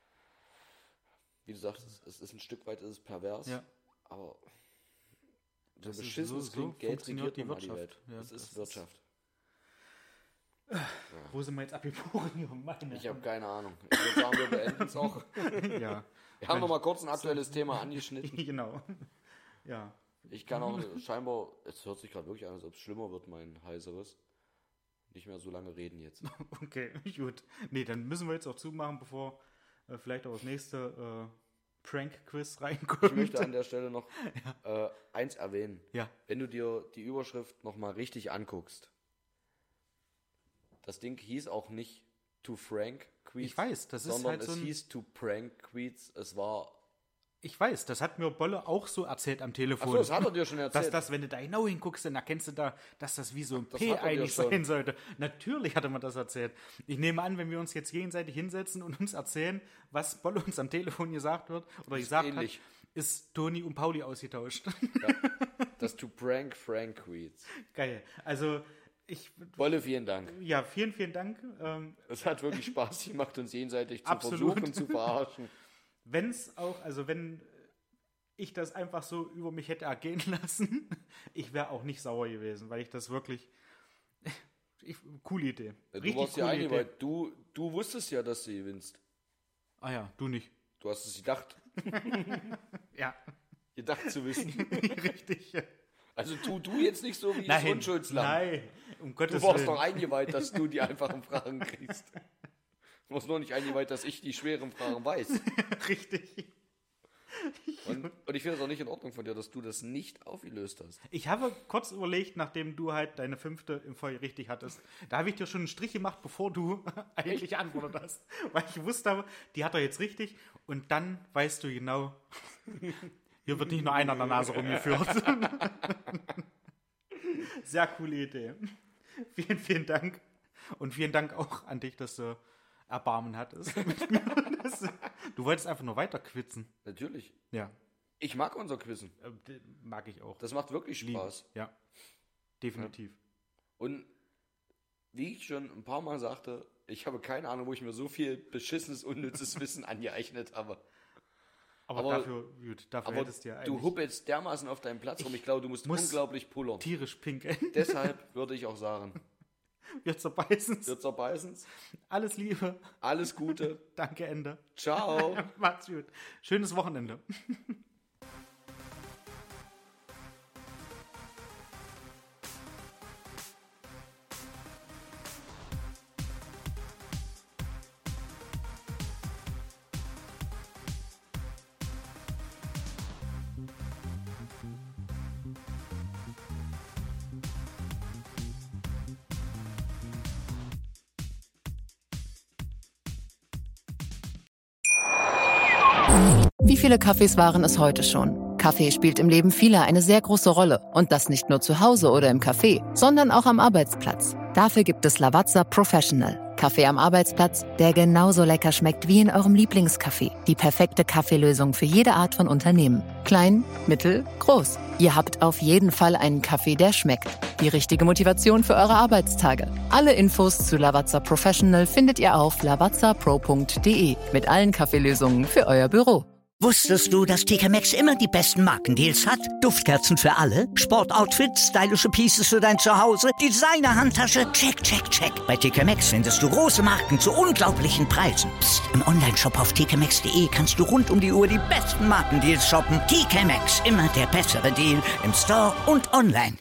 wie du sagst, es ist ein Stück weit ist es pervers, ja. aber so Das ist- beschissen es so klingt, Geld funktioniert regiert die nun mal die Wirtschaft. Welt. Ja, es das ist ist- Wirtschaft. Wo sind wir jetzt abgebogen? hier? Meine Ich habe keine Ahnung. Ich würde sagen, wir beenden es auch. ja, Wir haben noch mal kurz ein aktuelles Thema angeschnitten. genau. Ja, Ich kann auch scheinbar, es hört sich gerade wirklich an, als ob es schlimmer wird, mein heiseres. Nicht mehr so lange reden jetzt. okay, gut. Nee, dann müssen wir jetzt auch zumachen, bevor vielleicht auch das nächste Prank-Quiz Ich reinkommt. möchte an der Stelle noch eins erwähnen. Ja. Wenn du dir die Überschrift nochmal richtig anguckst, das Ding hieß auch nicht To Frank Tweets. Ich weiß, das ist sondern halt so es ein... hieß To Prank Tweets. Es war... Ich weiß, das hat mir Bolle auch so erzählt am Telefon. Achso, das hat er dir schon erzählt. Dass das, wenn du da genau hinguckst, dann erkennst du da, dass das wie so ein das P hat er dir eigentlich schon. sein sollte. Natürlich hat er mir das erzählt. Ich nehme an, wenn wir uns jetzt gegenseitig hinsetzen und uns erzählen, was Bolle uns am Telefon gesagt wird oder gesagt ähnlich. hat, ist Toni und Pauli ausgetauscht. Das To Prank Frank Tweets. Geil. Also, Bolle, vielen Dank. ja, vielen, vielen Dank. Es hat wirklich Spaß gemacht, uns jenseitig zu Absolut. versuchen zu verarschen. Wenn ich das einfach so über mich hätte ergehen lassen, ich wäre auch nicht sauer gewesen, weil ich das wirklich... coole Idee. Du warst ja eingeweiht. Du wusstest ja, dass du gewinnst. Ah ja, du nicht. Du hast es gedacht. Ja, Gedacht zu wissen. richtig. Also tu jetzt nicht so wie das Unschuldslamm. Nein, um Gottes Du warst Willen. doch eingeweiht, dass du die einfachen Fragen kriegst. Du warst nur nicht eingeweiht, dass ich die schweren Fragen weiß. Richtig. Und ich finde es auch nicht in Ordnung von dir, dass du das nicht aufgelöst hast. Ich habe kurz überlegt, nachdem du halt deine 5. im Feuer richtig hattest. Da habe ich dir schon einen Strich gemacht, bevor du eigentlich antwortet hast. Weil ich wusste, die hat er jetzt richtig. Und dann weißt du genau, hier wird nicht nur einer an der Nase rumgeführt. Sehr coole Idee. Vielen, vielen Dank. Und vielen Dank auch an dich, dass du Erbarmen hattest. Du wolltest einfach nur weiter quitzen. Natürlich. Ja, Ich mag unser Quizzen. mag ich auch. Das macht wirklich Lieb. Spaß. Ja, definitiv. Und wie ich schon ein paar Mal sagte, ich habe keine Ahnung, wo ich mir so viel beschissenes, unnützes Wissen angeeignet habe. Aber dafür Aber hättest du ja du eigentlich huppelst dermaßen auf deinem Platz rum. Ich glaube, du musst muss- unglaublich pullern. tierisch pinkeln. Deshalb würde ich auch sagen, Wir zerbeißen's. wir zerbeißen's. Alles Liebe. Alles Gute. Danke, Ende. Ciao. Macht's gut. Schönes Wochenende. Wie viele Kaffees waren es heute schon? Kaffee spielt im Leben vieler eine sehr große Rolle. Und das nicht nur zu Hause oder im Café, sondern auch am Arbeitsplatz. Dafür gibt es Lavazza Professional. Kaffee am Arbeitsplatz, der genauso lecker schmeckt wie in eurem Lieblingscafé. Die perfekte Kaffeelösung für jede Art von Unternehmen. Klein, mittel, groß. Ihr habt auf jeden Fall einen Kaffee, der schmeckt. Die richtige Motivation für eure Arbeitstage. Alle Infos zu Lavazza Professional findet ihr auf lavazzapro.de mit allen Kaffeelösungen für euer Büro. Wusstest du, dass TK Maxx immer die besten Markendeals hat? Duftkerzen für alle, Sportoutfits, stylische Pieces für dein Zuhause, Designer-Handtasche, check, check, check. Bei TK Maxx findest du große Marken zu unglaublichen Preisen. Psst. Im Onlineshop auf tkmaxx.de kannst du rund um die Uhr die besten Markendeals shoppen. TK Maxx, immer der bessere Deal im Store und online.